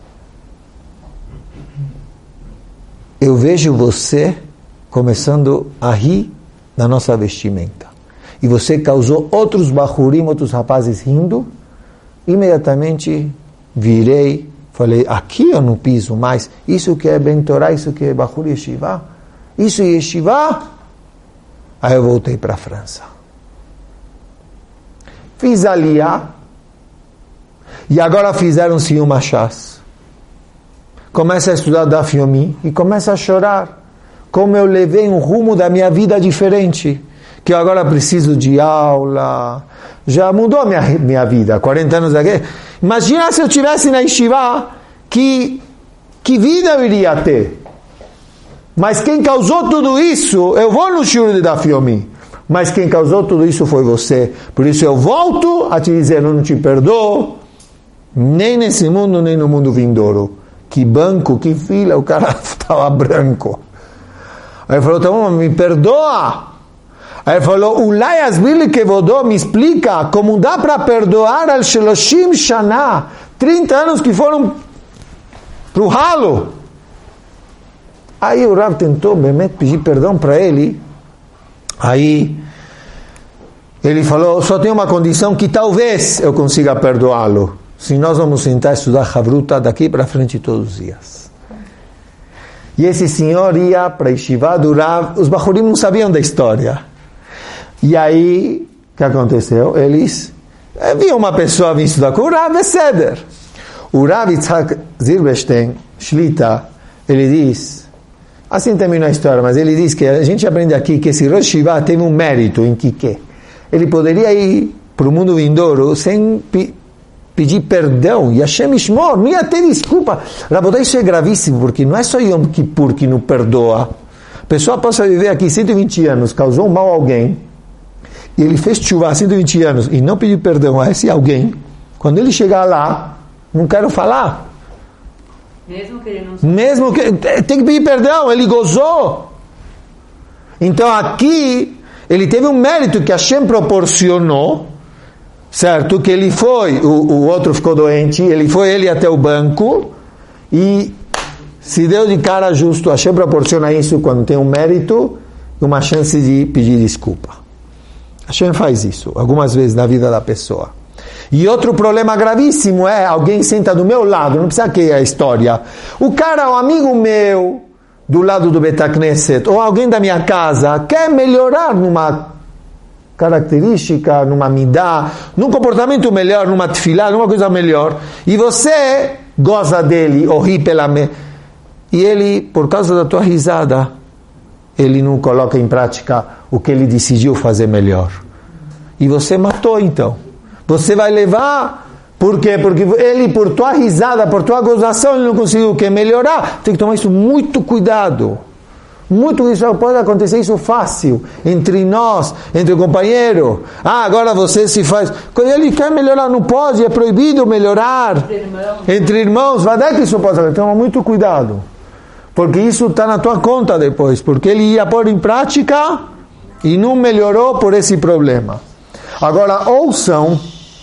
eu vejo você começando a rir da nossa vestimenta. E você causou outros bahurim, outros rapazes rindo. Imediatamente virei, falei, aqui eu não piso mais. Isso que é Ben Torah, isso que é Bahur Yeshiva. Isso é Yeshiva. Aí eu voltei para a França. Fiz Aliyah. E agora fizeram-se uma chás. Começa a estudar Daf Yomi e começa a chorar. Como eu levei um rumo da minha vida diferente. Que eu agora preciso de aula. Já mudou a minha vida. 40 anos daqui. Imagina se eu estivesse na yeshiva, que vida eu iria ter? Mas quem causou tudo isso, eu vou no shiur de Daf Yomi, mas quem causou tudo isso foi você. Por isso eu volto a te dizer, eu não te perdoo, nem nesse mundo, nem no mundo vindouro. Que banco, que fila, o cara estava branco. Aí ele falou, tá bom, me perdoa. Aí ele falou, Ulai Asbili Kevodó, me explica como dá para perdoar al Sheloshim Shana, 30 anos que foram pro ralo. Aí o Rav tentou pedir perdão para ele. Aí ele falou, só tem uma condição que talvez eu consiga perdoá-lo. Se nós vamos sentar e estudar Havruta daqui para frente todos os dias. E esse senhor ia para a Yeshiva do Rav, os Bachurim não sabiam da história. E aí, o que aconteceu? Eles viam uma pessoa vir estudar com o Rav Seder. O Rav Yitzhak Zilberstein, Shlita, ele diz, assim termina a história, mas ele diz que a gente aprende aqui que esse Rosh Yeshiva teve um mérito em que ele poderia ir para o mundo vindouro sem pedir perdão, e Hashem Ishmor, não ia ter desculpa. Rabotai, isso é gravíssimo, porque não é só Yom Kippur que não perdoa. A pessoa possa viver aqui 120 anos, causou mal a alguém, e ele fez chuva há 120 anos, e não pediu perdão a esse alguém. Quando ele chegar lá, não quero falar. Mesmo que ele não... Mesmo que... Tem que pedir perdão, ele gozou. Então aqui, ele teve um mérito que Hashem proporcionou, certo? Que ele foi, o outro ficou doente, ele até o banco e se deu de cara justo. Hashem proporciona isso quando tem um mérito e uma chance de pedir desculpa. Hashem faz isso algumas vezes na vida da pessoa. E outro problema gravíssimo é alguém senta do meu lado, não precisa que a história. O cara, um amigo meu do lado do Bet Knesset, ou alguém da minha casa quer melhorar numa característica, numa midá, num comportamento melhor, numa tefilá, numa coisa melhor, e você goza dele, ou ri pela e ele, por causa da tua risada, ele não coloca em prática o que ele decidiu fazer melhor. E você matou então. Você vai levar, por quê? Porque ele, por tua risada, por tua gozação, ele não conseguiu o que? Melhorar. Tem que tomar isso muito cuidado. Muito isso pode acontecer isso fácil entre nós, entre o companheiro. Agora você se faz. Quando ele quer melhorar, não pode, é proibido melhorar. Entre irmãos, vai dar que isso pode acontecer. Toma muito cuidado, porque isso está na tua conta depois, porque ele ia pôr em prática e não melhorou por esse problema. Agora ouçam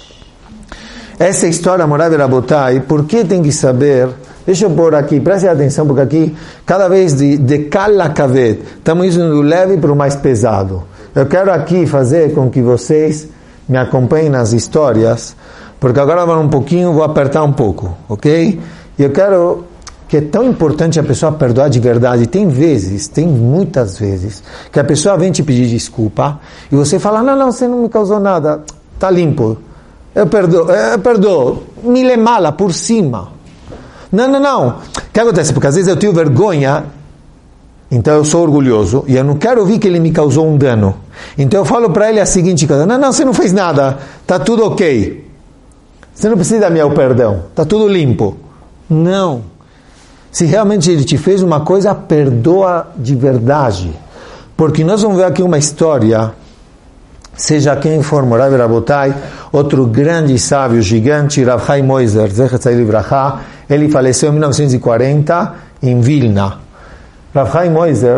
essa história, Morav Rabotai, porque tem que saber. Deixa eu pôr aqui, prestem atenção, porque aqui, cada vez de Kal Kaved, estamos indo do leve para o mais pesado. Eu quero aqui fazer com que vocês me acompanhem nas histórias, porque agora vou um pouquinho, vou apertar um pouco, ok? E eu quero, que é tão importante a pessoa perdoar de verdade. Tem muitas vezes, que a pessoa vem te pedir desculpa, e você fala, não, você não me causou nada, está limpo, eu perdoo, me lê mala por cima. Não. O que acontece? Porque às vezes eu tenho vergonha, então eu sou orgulhoso, e eu não quero ouvir que ele me causou um dano. Então eu falo para ele a seguinte coisa, não, você não fez nada, está tudo ok. Você não precisa dar meu perdão, está tudo limpo. Não. Se realmente ele te fez uma coisa, perdoa de verdade. Porque nós vamos ver aqui uma história, seja quem for, Morav Rabotai, outro grande sábio, gigante, Rav Chaim Moiser, Zecher Tzai Livracha, ele faleceu em 1940 em Vilna. Rav Chaim Moiser,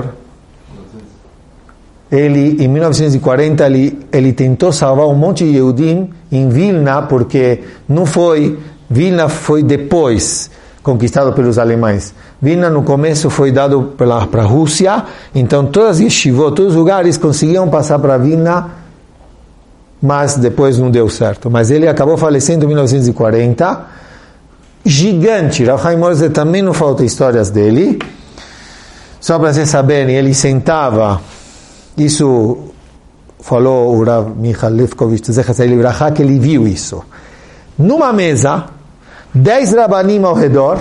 ele em 1940 ele tentou salvar um monte de Yehudim em Vilna, porque não foi, Vilna foi depois conquistado pelos alemães. Vilna no começo foi dado para a Rússia, então todas as yeshivot, todos os lugares conseguiam passar para Vilna, mas depois não deu certo. Mas ele acabou falecendo em 1940. Gigante, Rav Chaim Moiser também não falta histórias dele. Só para vocês saberem, ele sentava, isso falou o Rav Michal Lefkovich, Zecher Tzai Livracha, que ele viu isso. Numa mesa, 10 rabanim ao redor,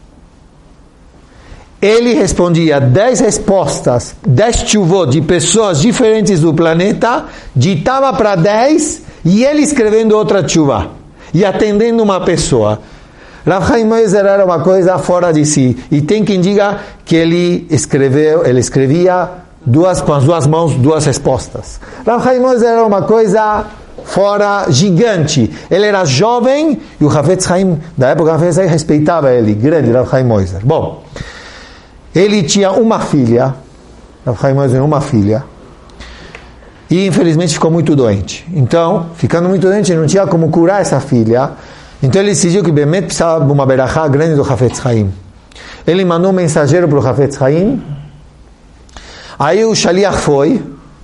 ele respondia 10 respostas, 10 tchuvot de pessoas diferentes do planeta, ditava para 10 e ele escrevendo outra tchuva e atendendo uma pessoa. Rav Chaim Moiser era uma coisa fora de si, e tem quem diga que ele escrevia com as duas mãos 2 respostas. Rav Chaim Moiser era uma coisa fora, gigante. Ele era jovem e o Hafetz Chaim da época, o Hafetz Chaim respeitava ele, grande Rav Chaim Moiser. Bom, ele tinha uma filha, Rav Chaim Moiser uma filha, e infelizmente ficou muito doente. Então, ficando muito doente, não tinha como curar essa filha. Então ele decidiu que Bemet precisava de uma berachá grande do Hafetz Chaim. Ele mandou um mensageiro para o Hafetz Haim. Aí o Shaliach foi.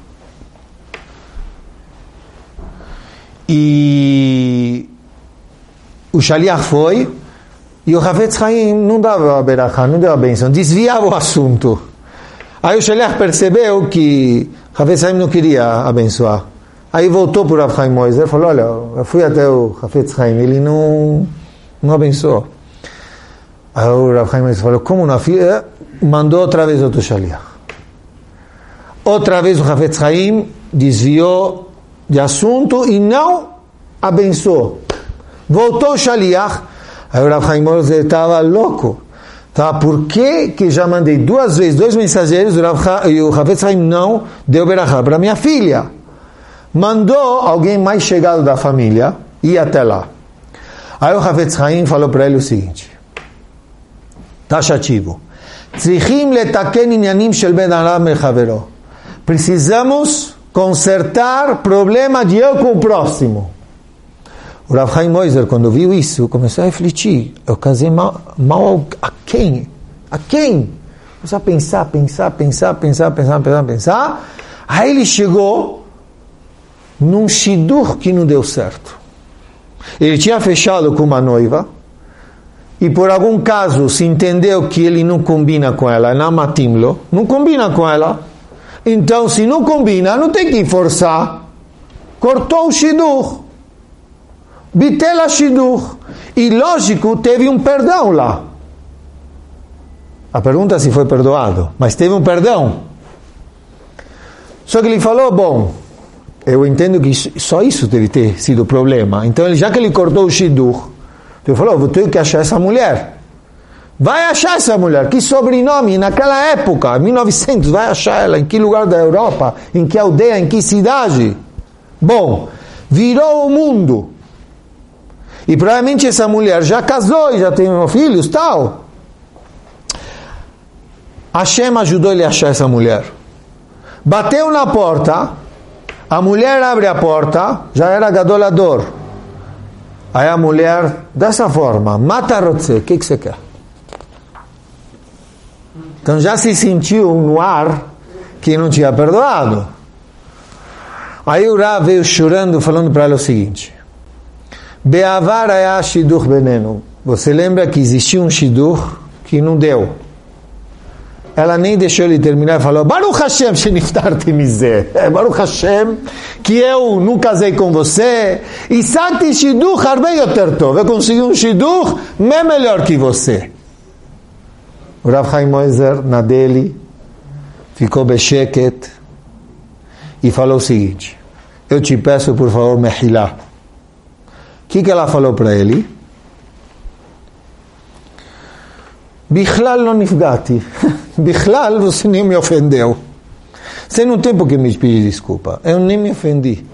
E o Shaliach foi. E o Hafetz Haim não dava a berachá, não deu a benção, desviava o assunto. Aí o Shaliach percebeu que o Hafetz Haim não queria abençoar. Aí voltou para o Rav Chaim Moiser e falou, olha, eu fui até o Hafetz Haim, ele não abençoou. Aí o Rav Chaim Moiser falou, como não? Mandou outra vez outro Shaliach. Outra vez o Hafetz Haim desviou de assunto e não abençoou. Voltou o Shaliach. Aí o Rav Chaim Moiser estava louco. Tá? Por que já mandei 2 vezes 2 mensageiros e o Hafetz Haim não deu berachá para minha filha? Mandou alguém mais chegado da família ir até lá. Aí o Hafetz Haim falou para ele o seguinte, taxativo, precisamos consertar problema de eu com o próximo. O Rav Chaim Moiser, quando viu isso, começou a refletir, eu casei mal a quem? A quem? Começou a pensar. Aí ele chegou num shidur que não deu certo. Ele tinha fechado com uma noiva e por algum caso se entendeu que ele não combina com ela, não combina com ela. Então, se não combina, não tem que forçar. Cortou o shidur. Bitela shidur. E lógico, teve um perdão lá. A pergunta é se foi perdoado, mas teve um perdão. Só que ele falou, bom, eu entendo que só isso deve ter sido o problema. Então, já que ele cortou o shidur, ele falou, vou ter que achar essa mulher. Vai achar essa mulher. Que sobrenome naquela época, 1900, vai achar ela. Em que lugar da Europa? Em que aldeia? Em que cidade? Bom, virou o mundo. E provavelmente essa mulher já casou e já tem filhos, tal. Hashem ajudou ele a achar essa mulher. Bateu na porta, a mulher abre a porta, já era gadolador. Aí a mulher, dessa forma, mata Rotze, o que você quer? Então já se sentiu no ar que não tinha perdoado. Aí o Rav veio chorando, falando para ela o seguinte, Be'avar haya shidur benenu. Você lembra que existia um shidur que não deu? Ela nem deixou ele terminar e falou, Baruch Hashem sheniftarti mizeh. Baruch Hashem, que eu não casei com você. E sati shidur harbe yoter tov. Eu consegui um shidur bem melhor que você. O Rav Chaim Moiser, na dele, ficou besheket e falou o seguinte, eu te peço por favor mehilá. O que ela falou para ele? Bichlal não nifgati. Bichlal, você nem me ofendeu. Você não tem por que me pedir desculpa. Eu nem me ofendi.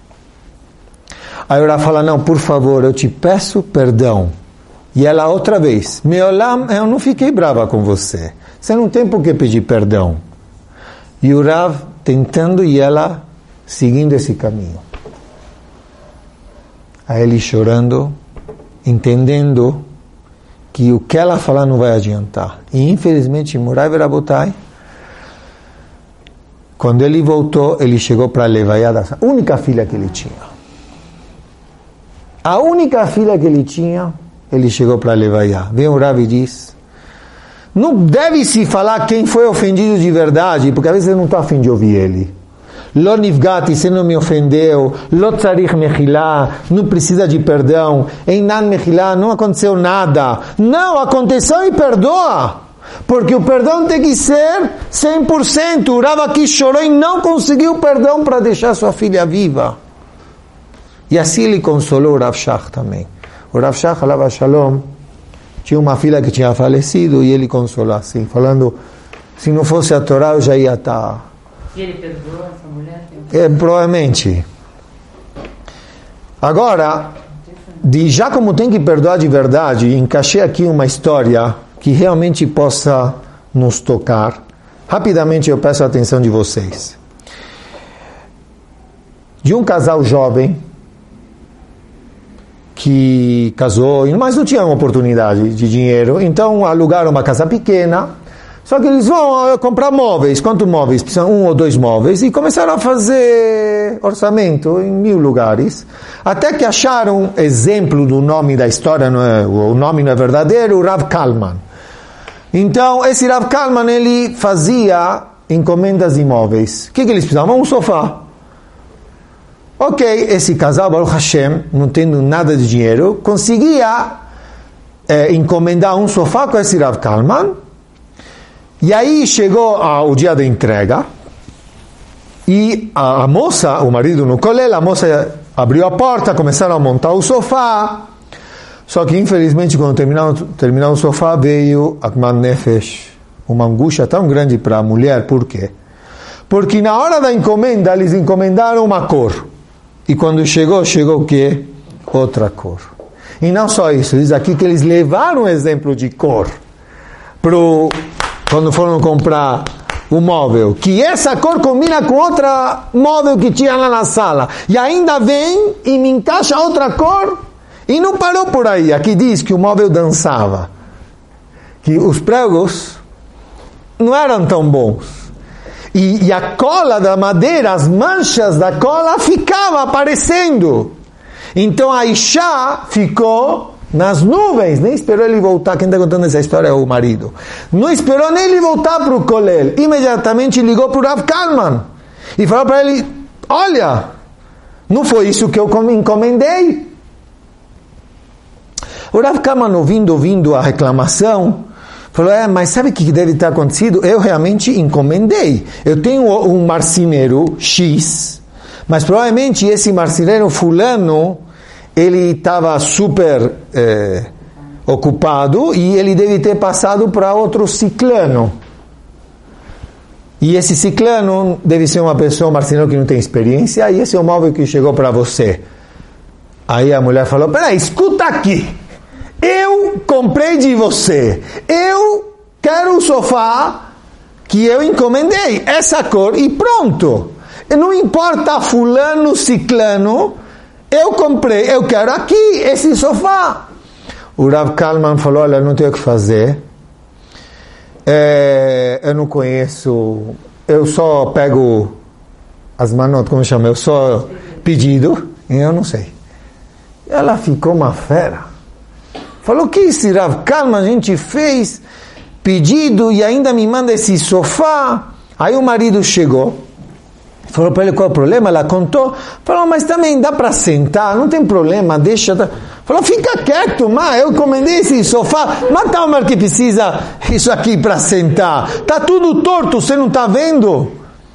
Aí ela fala, não, por favor, eu te peço perdão. E ela outra vez, Meolam, eu não fiquei brava com você. Você não tem por que pedir perdão. E o Rav tentando e ela seguindo esse caminho. Aí ele chorando, entendendo que o que ela falar não vai adiantar. E infelizmente, Morai Verabotai, quando ele voltou, ele chegou para a Levaiá da única filha que ele tinha. A única filha que ele tinha, ele chegou para a Levaiá. Vem o Rav e diz, não deve se falar quem foi ofendido de verdade, porque às vezes eu não estou a fim de ouvir ele. Lo nifgati, você não me ofendeu. Lo tzarich mechilá, não precisa de perdão. Einan mechilá, não aconteceu nada. Não, aconteceu e perdoa. Porque o perdão tem que ser 100%. O Rav aqui chorou e não conseguiu perdão para deixar sua filha viva. E assim ele consolou o Rav Shach também. O Rav Shach, alava shalom, tinha uma filha que tinha falecido e ele consolou assim, falando, se não fosse a Torá eu já ia estar... E ele perdoou essa mulher? Provavelmente. Agora, já como tem que perdoar de verdade, encaixei aqui uma história que realmente possa nos tocar. Rapidamente eu peço a atenção de vocês. De um casal jovem que casou, mas não tinham oportunidade de dinheiro, então alugaram uma casa pequena, só que eles vão comprar móveis. Quantos móveis? Precisam 1 ou 2 móveis, e começaram a fazer orçamento em 1000 lugares, até que acharam exemplo do nome da história, o nome não é verdadeiro, o Rav Kalman. Então, esse Rav Kalman, ele fazia encomendas de móveis. O que eles precisavam? Um sofá. Ok, esse casal, Baruch Hashem, não tendo nada de dinheiro, conseguia encomendar um sofá com esse Rav Kalman. E aí chegou o dia da entrega, e a moça, o marido no colel, a moça abriu a porta, começaram a montar o sofá. Só que infelizmente quando terminou o sofá veio Akman Nefesh, uma angústia tão grande para a mulher. Por quê? Porque na hora da encomenda eles encomendaram uma cor, e quando chegou o quê? Outra cor. E não só isso, diz aqui que eles levaram um exemplo de cor quando foram comprar o móvel, que essa cor combina com outra móvel que tinha lá na sala, e ainda vem e me encaixa outra cor. E não parou por aí. Aqui diz que o móvel dançava, que os pregos não eram tão bons, e a cola da madeira, as manchas da cola ficavam aparecendo. Então a Isha ficou nas nuvens, nem esperou ele voltar. Quem está contando essa história é o marido. Não esperou nem ele voltar para o colel, imediatamente ligou para o Rav Kalman e falou para ele: olha, não foi isso que eu encomendei. O Rav Kalman, ouvindo a reclamação, falou: mas sabe o que deve ter acontecido? Eu realmente encomendei. Eu tenho um marceneiro X, mas provavelmente esse marceneiro fulano, ele estava super ocupado, e ele deve ter passado para outro ciclano. E esse ciclano deve ser uma pessoa, um marceneiro que não tem experiência, e esse é o móvel que chegou para você. Aí a mulher falou: peraí, escuta aqui. Eu comprei de você. Eu quero o sofá que eu encomendei, essa cor, e pronto. Não importa fulano, ciclano, eu comprei, eu quero aqui esse sofá. O Rav Kalman falou: olha, não tenho o que fazer. Eu não conheço, eu só pego as manotas, como chama? Eu só pedido, e eu não sei. Ela ficou uma fera. Falou: que esse Rav Kalman, a gente fez pedido e ainda me manda esse sofá. Aí o marido chegou, falou para ele qual é o problema. Ela contou, falou: mas também dá para sentar, não tem problema, deixa. Falou: fica quieto, mas eu encomendei esse sofá, mas tá uma que precisa isso aqui para sentar, tá tudo torto, você não tá vendo?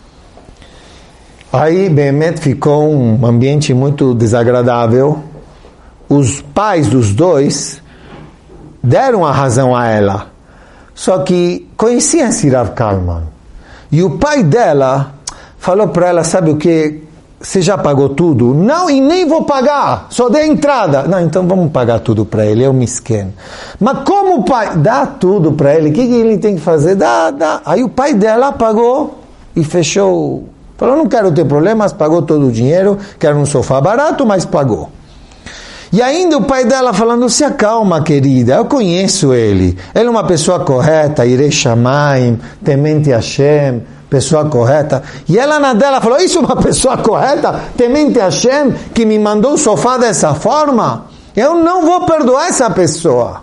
Aí Behemet ficou um ambiente muito desagradável. Os pais dos dois deram a razão a ela, só que conhecia esse Rav Kalman, e o pai dela falou para ela: sabe o que? Você já pagou tudo? Não, e nem vou pagar, só dei a entrada. Não, então vamos pagar tudo para ele, eu me esqueno. Mas como o pai? Dá tudo para ele, o que ele tem que fazer? Dá. Aí o pai dela pagou e fechou, falou: não quero ter problemas, pagou todo o dinheiro, quero um sofá barato, mas pagou. E ainda o pai dela falando: se acalma, querida, eu conheço ele é uma pessoa correta, Irei Shamayim, temente Hashem, pessoa correta. E ela na dela falou: isso é uma pessoa correta, temente Hashem, que me mandou o sofá dessa forma? Eu não vou perdoar essa pessoa.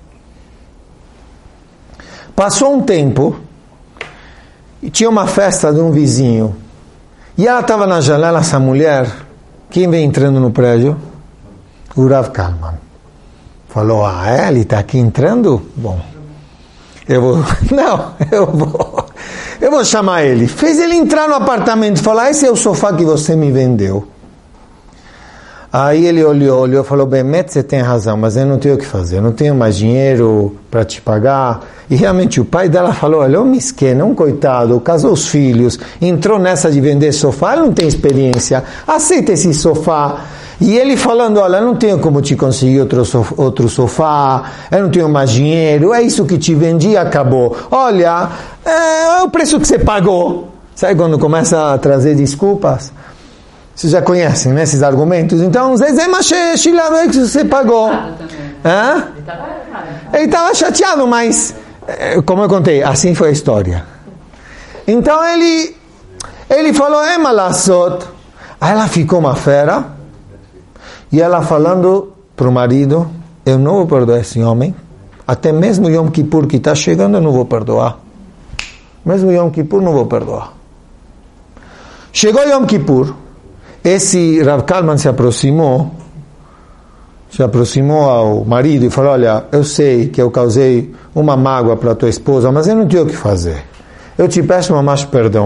Passou um tempo, e tinha uma festa de um vizinho, e ela estava na janela, essa mulher. Quem vem entrando no prédio? O Rav Kalman. Falou: ele está aqui entrando? Bom, eu vou chamar ele. Fez ele entrar no apartamento, falou: esse é o sofá que você me vendeu. Aí ele olhou e falou: Behemet, você tem razão, mas eu não tenho o que fazer, eu não tenho mais dinheiro para te pagar. E realmente o pai dela falou: olha, um mesqueno, um coitado, casou os filhos, entrou nessa de vender sofá, ele não tem experiência, aceita esse sofá. E ele falando: olha, eu não tenho como te conseguir outro sofá, eu não tenho mais dinheiro, é isso que te vendi e acabou. Olha, é o preço que você pagou. Sabe quando começa a trazer desculpas? Vocês já conhecem, né, esses argumentos. Então, você pagou. Hã? Ele estava chateado, mas, como eu contei, assim foi a história. Então ele falou, Malassot. Aí ela ficou uma fera. E ela falando para o marido, eu não vou perdoar esse homem. Até mesmo Yom Kippur que está chegando, eu não vou perdoar. Mesmo Yom Kippur, não vou perdoar. Chegou Yom Kippur. Esse Rav Kalman se aproximou ao marido e falou, olha, eu sei que eu causei uma mágoa para tua esposa, mas eu não tenho o que fazer. Eu te peço mais perdão.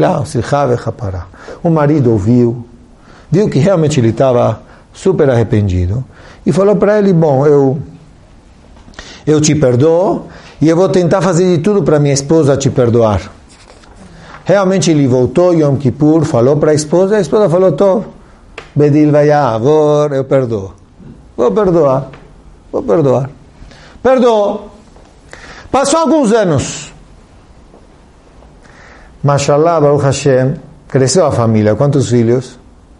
O marido ouviu, viu que realmente ele estava super arrependido e falou para ele, bom, eu te perdoo e eu vou tentar fazer de tudo para minha esposa te perdoar. Realmente ele voltou, Yom Kippur, falou para a esposa falou, Tov, Bedil Vayavor, eu perdoo. Vou perdoar. Perdoou. Passou alguns anos. Mashallah, Baruch Hashem, cresceu a família. Quantos filhos?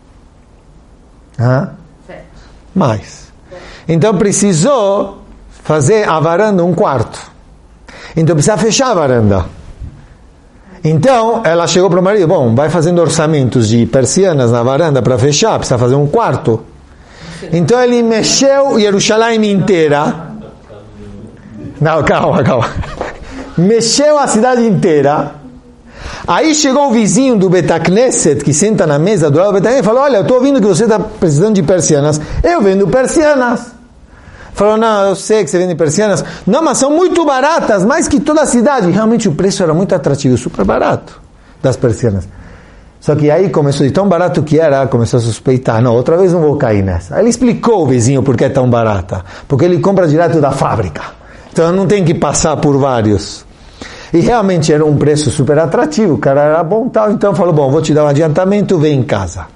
Mais. Então precisou fazer a varanda um quarto. Então precisa fechar a varanda. Então ela chegou para o marido, bom, vai fazendo orçamentos de persianas na varanda para fechar, precisa fazer um quarto. Então ele mexeu Jerusalém inteira. Não, calma. Mexeu a cidade inteira. Aí chegou o vizinho do Betacneset, que senta na mesa do lado do Betacneset, e falou, olha, eu estou ouvindo que você está precisando de persianas. Eu vendo persianas. Falou, não, eu sei que você vende persianas. Não, mas são muito baratas, mais que toda a cidade. Realmente o preço era muito atrativo, super barato, das persianas. Só que aí começou, de tão barato que era, começou a suspeitar. Não, outra vez não vou cair nessa. Aí ele explicou o vizinho por que é tão barata. Porque ele compra direto da fábrica. Então não tem que passar por vários. E realmente era um preço super atrativo. O cara era bom tal. Então falou, bom, vou te dar um adiantamento, vem em casa.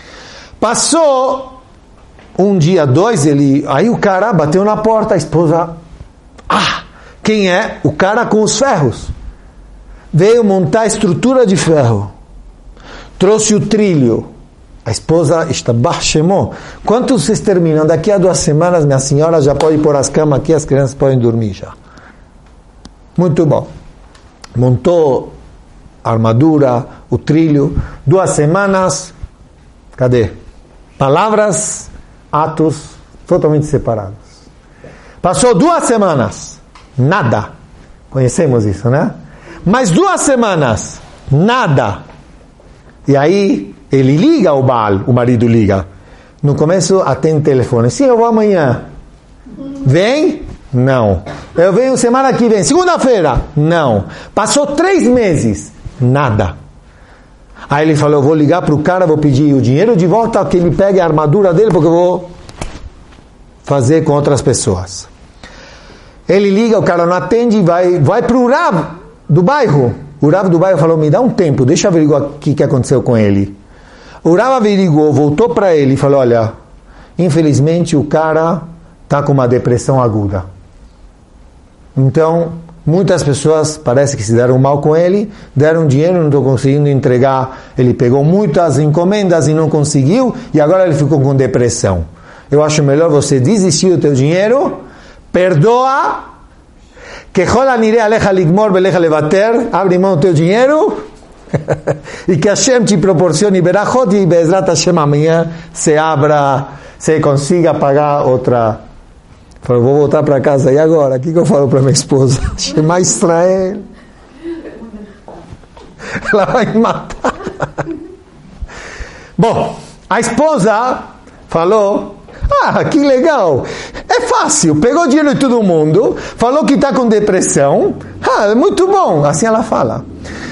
Passou um dia, dois, aí o cara bateu na porta, a esposa, quem é? O cara com os ferros. Veio montar a estrutura de ferro. Trouxe o trilho. A esposa chamou. Quando vocês terminam? Daqui a 2 semanas, minha senhora já pode pôr as camas aqui, as crianças podem dormir já. Muito bom. Montou a armadura, o trilho. 2 semanas, cadê? Palavras, atos totalmente separados. Passou 2 semanas, nada. Conhecemos isso, né? Mais 2 semanas, nada. E aí ele liga ao Baal, o marido liga. No começo atende telefone. Sim, eu vou amanhã. Vem? Não. Eu venho semana que vem. Segunda-feira? Não. Passou 3 meses, nada. Aí ele falou, eu vou ligar para o cara, vou pedir o dinheiro de volta, que ele pegue a armadura dele, porque eu vou fazer com outras pessoas. Ele liga, o cara não atende, vai para o Rav do bairro. O Rav do bairro falou, me dá um tempo, deixa eu averiguar o que aconteceu com ele. O Rav averiguou, voltou para ele e falou, olha, infelizmente o cara está com uma depressão aguda. Então, muitas pessoas parece que se deram mal com ele, deram dinheiro, não estou conseguindo entregar. Ele pegou muitas encomendas e não conseguiu, e agora ele ficou com depressão. Eu acho melhor você desistir do teu dinheiro, perdoa, que abre mão do teu dinheiro, e que Hashem te proporcione berachot, e Bezrat Hashem amanhã você consiga pagar outra. Falei, vou voltar para casa, e agora? O que eu falo para minha esposa? Shema Israel. Ela vai me matar. Bom, a esposa falou, que legal, é fácil, pegou dinheiro de todo mundo, falou que está com depressão, muito bom, assim ela fala.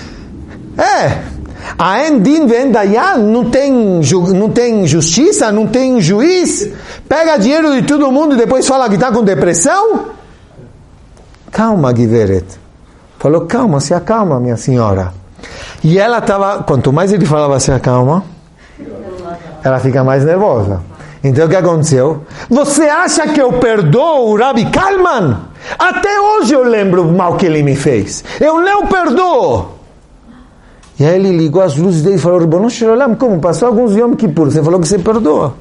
A Endin vem Dayan, não tem justiça, não tem juiz, pega dinheiro de todo mundo e depois fala que está com depressão? Calma, Giveret. Falou, calma, se acalma, minha senhora. E ela estava, quanto mais ele falava se acalma, ela fica mais nervosa. Então o que aconteceu? Você acha que eu perdoo o Rabbi Kalman? Até hoje eu lembro o mal que ele me fez. Eu não perdoo. E aí ele ligou as luzes dele e falou, Ribono Shel Olam, como? Passou alguns Yom Kippur, você falou que você perdoa.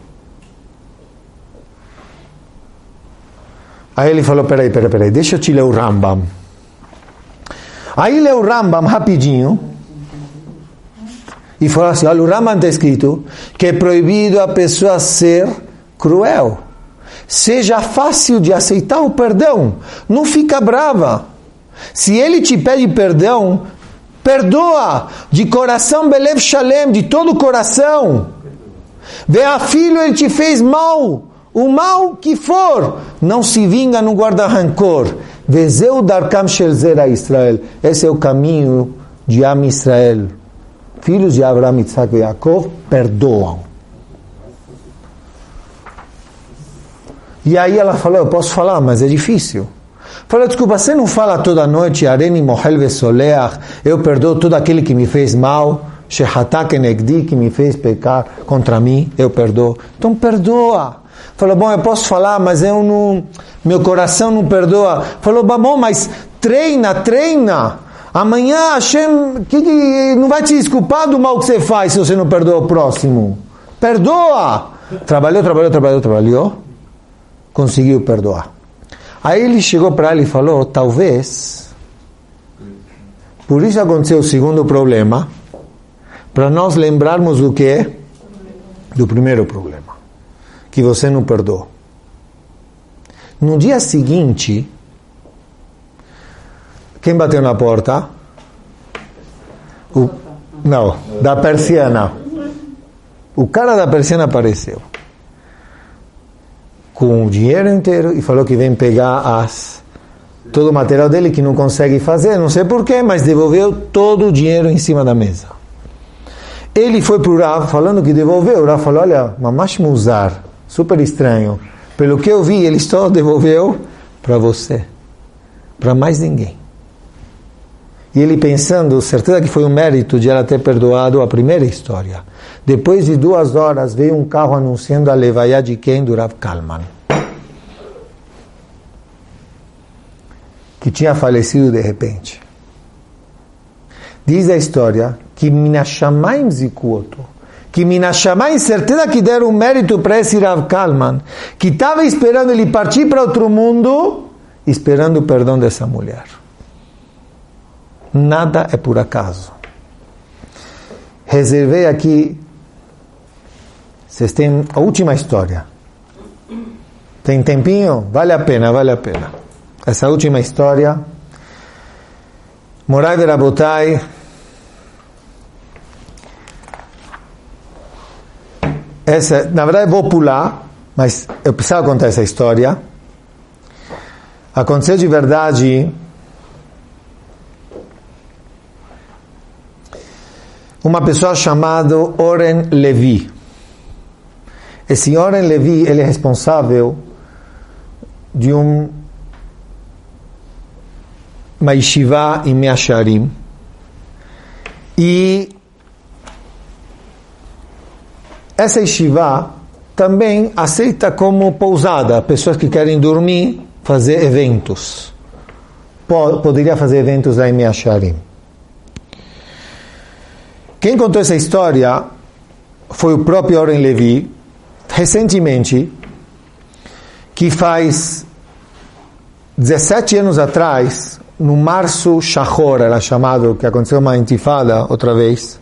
Aí ele falou, peraí, deixa eu te ler o Rambam. Aí leu o Rambam rapidinho e falou assim, olha, o Rambam está escrito que é proibido a pessoa ser cruel. Seja fácil de aceitar o perdão. Não fica brava. Se ele te pede perdão, perdoa de coração, Belev Shalem, de todo o coração. Vê a filho, ele te fez mal. O mal que for, não se vinga, não guarda rancor. Vezeu darkam shel zera Israel. Esse é o caminho de Am Israel. Filhos de Abraham, Isaac e Yaakov perdoam. E aí ela falou, eu posso falar, mas é difícil. Falou, desculpa, você não fala toda noite, Areni Mohel Vesoleach, eu perdoo todo aquele que me fez mal, Shehatak Enegdi, que me fez pecar contra mim, eu perdoo. Então perdoa. Falou, bom, eu posso falar, mas eu não, meu coração não perdoa. Falou, bom, mas treina. Amanhã Hashem que não vai te desculpar do mal que você faz se você não perdoa o próximo. Perdoa. Trabalhou. Conseguiu perdoar. Aí ele chegou para ela e falou, talvez, por isso aconteceu o segundo problema, para nós lembrarmos do que? Do primeiro problema. Que você não perdoou. No dia seguinte, quem bateu na porta? Da persiana. O cara da persiana apareceu com o dinheiro inteiro e falou que vem pegar todo o material dele que não consegue fazer, não sei porquê, mas devolveu todo o dinheiro em cima da mesa. Ele foi para o Rav falando que devolveu. O Rav falou, olha, mamash muzar, super estranho. Pelo que eu vi, ele só devolveu para você, para mais ninguém. E ele pensando, certeza que foi um mérito de ela ter perdoado a primeira história. Depois de 2 horas, veio um carro anunciando a levaya de quem? Do Rav Kalman, que tinha falecido de repente. Diz a história que Minashamayim zikuoto, que Minashamayim, certeza que deram um mérito para esse Rav Kalman, que estava esperando ele partir para outro mundo, esperando o perdão dessa mulher. Nada é por acaso. Reservei aqui, vocês têm a última história. Tem tempinho? Vale a pena. Essa última história, Morai Verabotai, essa, na verdade vou pular, mas eu precisava contar essa história. Aconteceu de verdade. Uma pessoa chamada Oren Levi. Esse Oren Levi, ele é responsável de uma yeshiva em Mea Shearim. E essa yeshiva também aceita como pousada pessoas que querem dormir, fazer eventos. Poderia fazer eventos lá em Mea Shearim. Quem contou essa história foi o próprio Oren Levi, recentemente, que faz 17 anos atrás, no março Shachor, era chamado, que aconteceu uma intifada outra vez,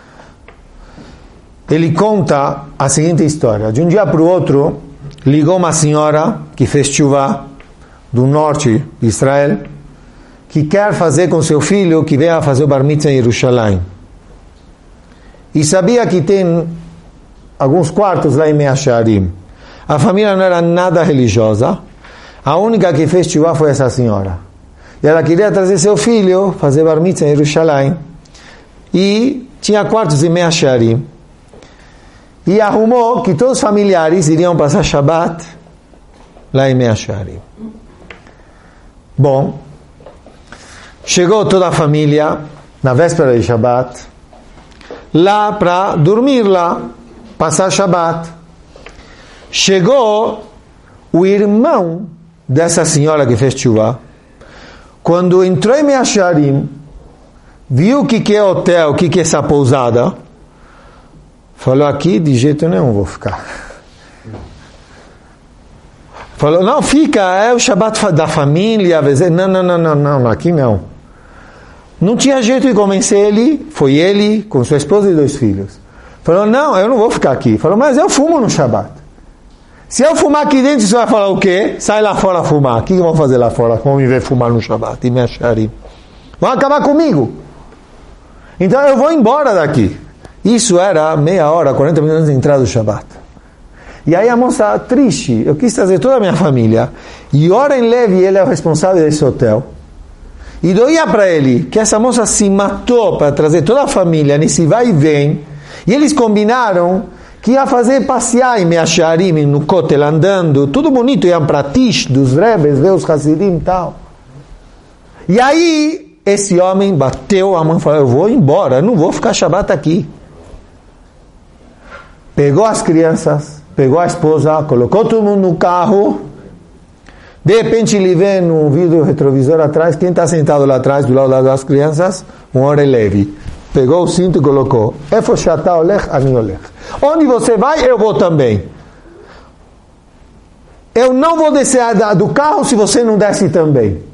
ele conta a seguinte história. De um dia para o outro, ligou uma senhora que fez chuva do norte de Israel, que quer fazer com seu filho, que venha fazer o Bar Mitzvah em Jerusalém. E sabia que tem alguns quartos lá em Mea Shearim. A família não era nada religiosa. A única que fez tshuva foi essa senhora. E ela queria trazer seu filho, fazer Bar Mitzvah em Jerusalém. E tinha quartos em Mea Shearim. E arrumou que todos os familiares iriam passar Shabbat lá em Mea Shearim. Bom, chegou toda a família na véspera de Shabbat lá para dormir lá, passar Shabbat. Chegou o irmão dessa senhora que fez tshuva. Quando entrou em Mea Shearim, viu o que é hotel, o que é essa pousada, falou, aqui de jeito nenhum vou ficar. Falou, não, fica, é o Shabbat da família, não, aqui não. Não tinha jeito de convencer ele, foi ele com sua esposa e 2 filhos. Falou, não, eu não vou ficar aqui. Falou, mas eu fumo no Shabbat. Se eu fumar aqui dentro, você vai falar o quê? Sai lá fora fumar. O que vão fazer lá fora? Vão me ver fumar no Shabbat e me acharem. Vão acabar comigo. Então eu vou embora daqui. Isso era meia hora, 40 minutos antes de entrar do Shabbat. E aí a moça, triste, eu quis trazer toda a minha família. E Oren Levi, ele é o responsável desse hotel. E doía para ele que essa moça se matou para trazer toda a família nesse vai e vem. E eles combinaram que ia fazer passear em Meacharim, no Kotel, andando, tudo bonito, iam para Tish, dos Rebes, ver os Hasidim e tal. E aí, esse homem bateu a mão e falou, eu vou embora, eu não vou ficar Shabbat aqui. Pegou as crianças, pegou a esposa, colocou todo mundo no carro, de repente ele vê no vidro retrovisor atrás, quem está sentado lá atrás, do lado das crianças? Um Oren Levi. Pegou o cinto e colocou, Efo shata olech, ani olech. Onde você vai, eu vou também. Eu não vou descer do carro se você não desce também.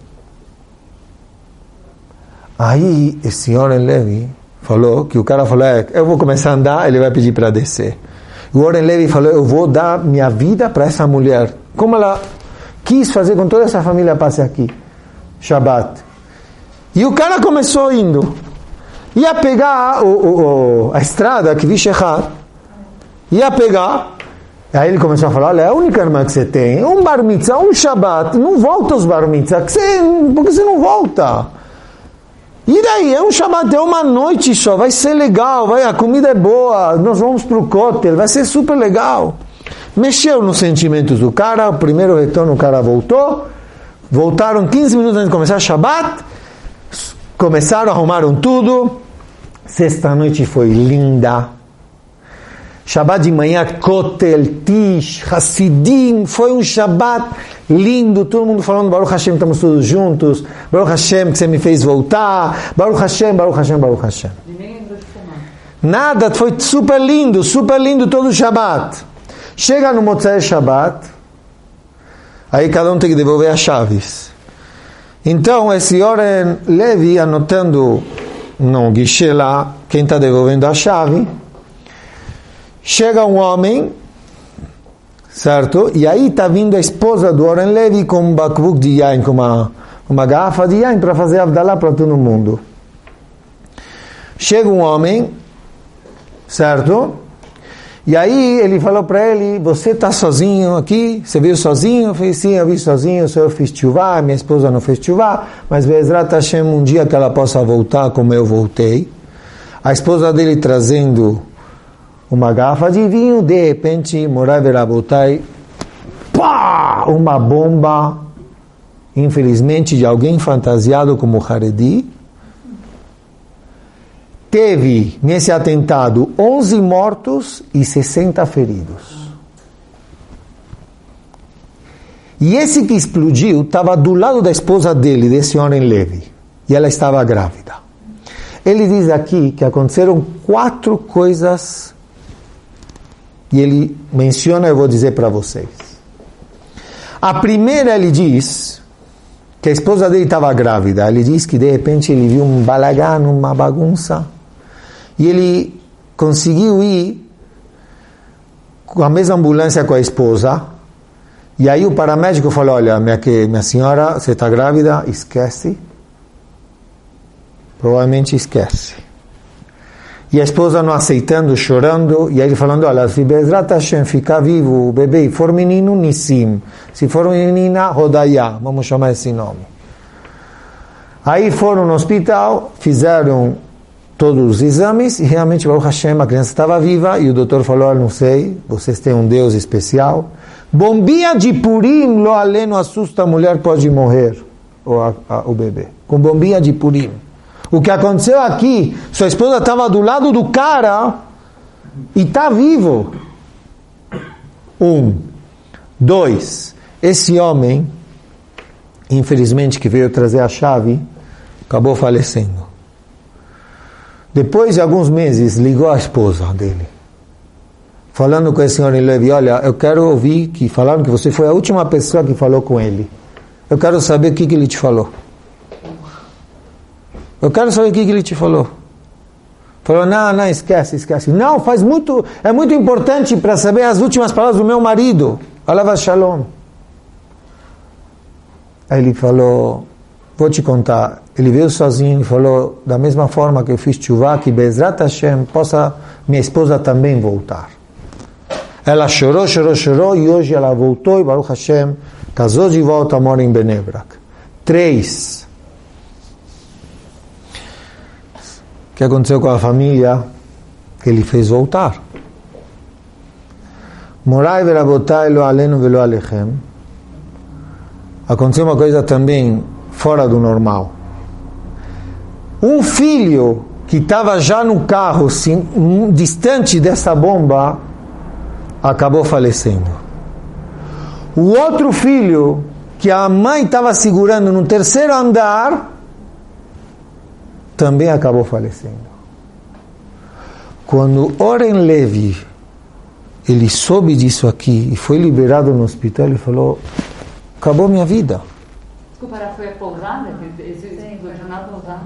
Aí, esse Oren Levi falou, que o cara falou, eu vou começar a andar, ele vai pedir para descer. O Oren Levi falou, eu vou dar minha vida para essa mulher. Como ela quis fazer com toda essa família passe aqui. Shabbat. E o cara começou indo. Ia pegar a estrada que Vishechar. Ia pegar. Aí ele começou a falar, olha, é a única irmã que você tem. Um bar mitzvah, um Shabbat. Não volta os bar mitzvah. Porque você não volta. E daí? É um Shabbat, é uma noite só. Vai ser legal. A comida é boa. Nós vamos para o Kotel. Vai ser super legal. Mexeu nos sentimentos do cara. O primeiro retorno o cara voltou. Voltaram 15 minutos antes de começar o Shabbat. Começaram, arrumaram tudo. Sexta noite foi linda. Shabbat de manhã, Kotel, Tish, Hasidim. Foi um Shabbat lindo. Todo mundo falando, Baruch Hashem, estamos todos juntos. Baruch Hashem, que você me fez voltar. Baruch Hashem, Baruch Hashem, Baruch Hashem. Nada, foi super lindo todo o Shabbat. Chega no Motzei Shabbat. Aí cada um tem que devolver as chaves. Então, esse Oren Levi, anotando no guichê lá, quem está devolvendo a chave, chega um homem, certo? E aí está vindo a esposa do Oren Levi com um bakvuk de yain, com uma garrafa de yain para fazer Avdalá para todo mundo. Chega um homem, certo? E aí ele falou para ele, você está sozinho aqui? Você veio sozinho? Eu falei, sim, eu vim sozinho, eu fiz tchuvá, minha esposa não fez tchuvá, mas Be'ezrat Hashem, um dia que ela possa voltar como eu voltei. A esposa dele trazendo uma garrafa de vinho, de repente, Morai Verabotai, pá! Uma bomba, infelizmente, de alguém fantasiado como Haredi. Teve, nesse atentado, 11 mortos e 60 feridos. E esse que explodiu estava do lado da esposa dele, desse Oren Levi. E ela estava grávida. Ele diz aqui que aconteceram 4 coisas. E ele menciona, eu vou dizer para vocês. A primeira, ele diz que a esposa dele estava grávida. Ele diz que de repente ele viu um balagano, uma bagunça. E ele conseguiu ir com a mesma ambulância com a esposa. E aí o paramédico falou, olha, minha senhora, você está grávida, esquece. Provavelmente esquece. E a esposa não aceitando, chorando. E aí ele falando, olha, se Be'ezrat Hashem ficar vivo, o bebê, e for menino, Nissim. Se for menina, Rodaya. Vamos chamar esse nome. Aí foram no hospital, fizeram todos os exames, e realmente, Baruch Hashem, a criança estava viva, e o doutor falou, não sei, vocês têm um Deus especial. Bombinha de Purim, lo alê, não assusta, a mulher pode morrer, ou o bebê. Com bombinha de Purim. O que aconteceu aqui, sua esposa estava do lado do cara, e está vivo. 1. 2. Esse homem, infelizmente, que veio trazer a chave, acabou falecendo. Depois de alguns meses, ligou a esposa dele, falando com esse Oren Levi: olha, eu quero ouvir que falaram que você foi a última pessoa que falou com ele. Eu quero saber o que ele te falou. Eu quero saber o que ele te falou. Falou: não, esquece. Não, é muito importante para saber as últimas palavras do meu marido. Alava Shalom. Aí ele falou: vou te contar. Ele veio sozinho e falou: da mesma forma que eu fiz tshuva, que Bezrat Hashem possa minha esposa também voltar. Ela chorou e hoje ela voltou e Baruch Hashem casou de volta, mora em Bnei Brak. 3. O que aconteceu com a família? Que ele fez voltar. Morai verabotai lo alenu velo alechem. Aconteceu uma coisa também fora do normal. Um filho que estava já no carro, distante dessa bomba, acabou falecendo. O outro filho, que a mãe estava segurando no terceiro andar, também acabou falecendo. Quando Oren Levi, ele soube disso aqui e foi liberado no hospital, ele falou: acabou minha vida. Desculpa, foi a pousada? Foi jornal pousada.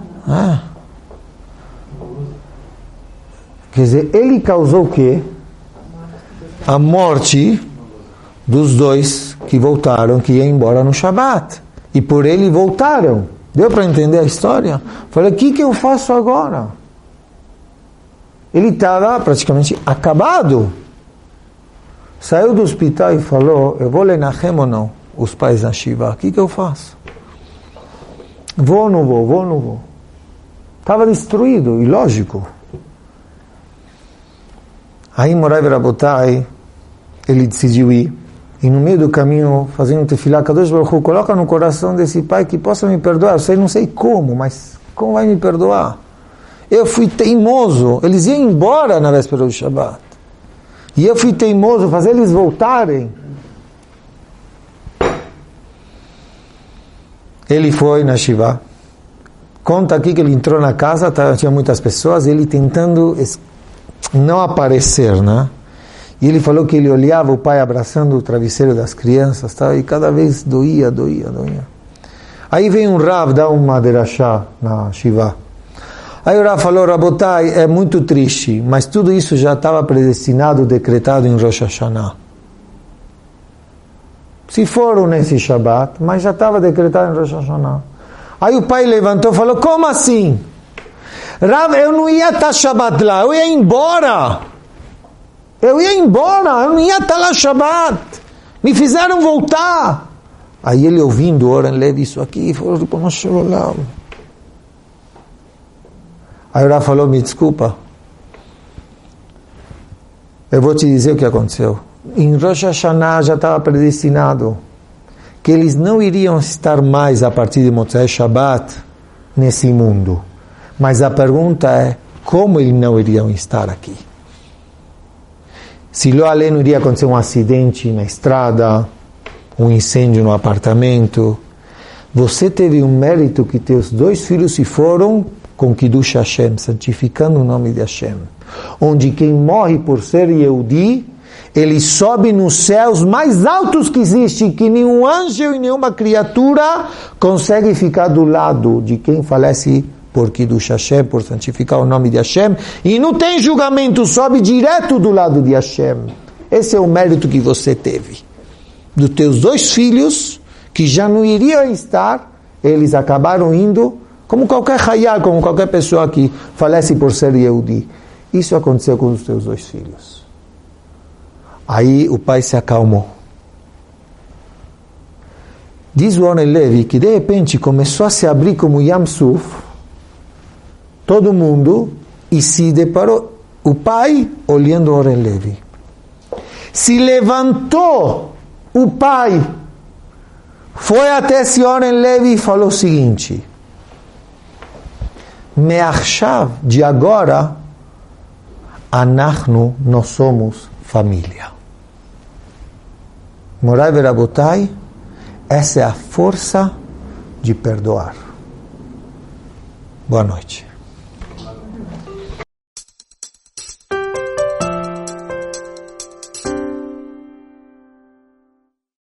Quer dizer, ele causou o quê? A morte dos dois que voltaram, que iam embora no Shabat. E por ele voltaram. Deu para entender a história? Falei: o que eu faço agora? Ele estava praticamente acabado. Saiu do hospital e falou: eu vou lenachem ou não? Os pais da Shiva. O que eu faço? Vou ou não vou? Estava destruído, e lógico. Aí Morai Verabotai, ele decidiu ir. E no meio do caminho, fazendo tefilá, Kadosh Baruch Hu, coloca no coração desse pai que possa me perdoar. Eu sei, não sei como, mas como vai me perdoar? Eu fui teimoso. Eles iam embora na véspera do Shabbat. E eu fui teimoso, fazer eles voltarem. Ele foi na Shiva. Conta aqui que ele entrou na casa, tinha muitas pessoas, ele tentando não aparecer, né? E ele falou que ele olhava o pai abraçando o travesseiro das crianças, tá? E cada vez doía. Aí vem um Rav dar uma derashá na Shiva. Aí o Rav falou: Rabotai, é muito triste, mas tudo isso já estava predestinado, decretado em Rosh Hashanah. Se foram nesse Shabbat, mas já estava decretado em Rosh Hashanah. Aí o pai levantou e falou: como assim? Rav, eu não ia estar Shabbat lá, eu ia embora. Eu não ia estar lá Shabbat. Me fizeram voltar. Aí ele, ouvindo Oren Levi isso aqui, falou: aí o Rav falou: me desculpa, eu vou te dizer o que aconteceu. Em Rosh Hashanah já estava predestinado que eles não iriam estar mais a partir de Motzei Shabbat nesse mundo. Mas a pergunta é: como eles não iriam estar aqui? Se Lo Alenu iria acontecer um acidente na estrada, um incêndio no apartamento, você teve um mérito que teus 2 filhos se foram com Kiddush Hashem, santificando o nome de Hashem. Onde quem morre por ser Yehudi, ele sobe nos céus mais altos que existem, que nenhum anjo e nenhuma criatura consegue ficar do lado de quem falece por Kiddush Hashem, por santificar o nome de Hashem, e não tem julgamento, sobe direto do lado de Hashem. Esse é o mérito que você teve. Dos teus 2 filhos, que já não iriam estar, eles acabaram indo, como qualquer hayal, como qualquer pessoa que falece por ser Yehudi. Isso aconteceu com os teus 2 filhos. Aí o pai se acalmou. Diz o Oren Levi que de repente começou a se abrir como Yam Suf, todo mundo, e se deparou o pai olhando Oren Levi. Se levantou o pai, foi até esse Oren Levi e falou o seguinte: Me'achshav, de agora, nós somos família. Morai Verabotai, essa é a força de perdoar. Boa noite.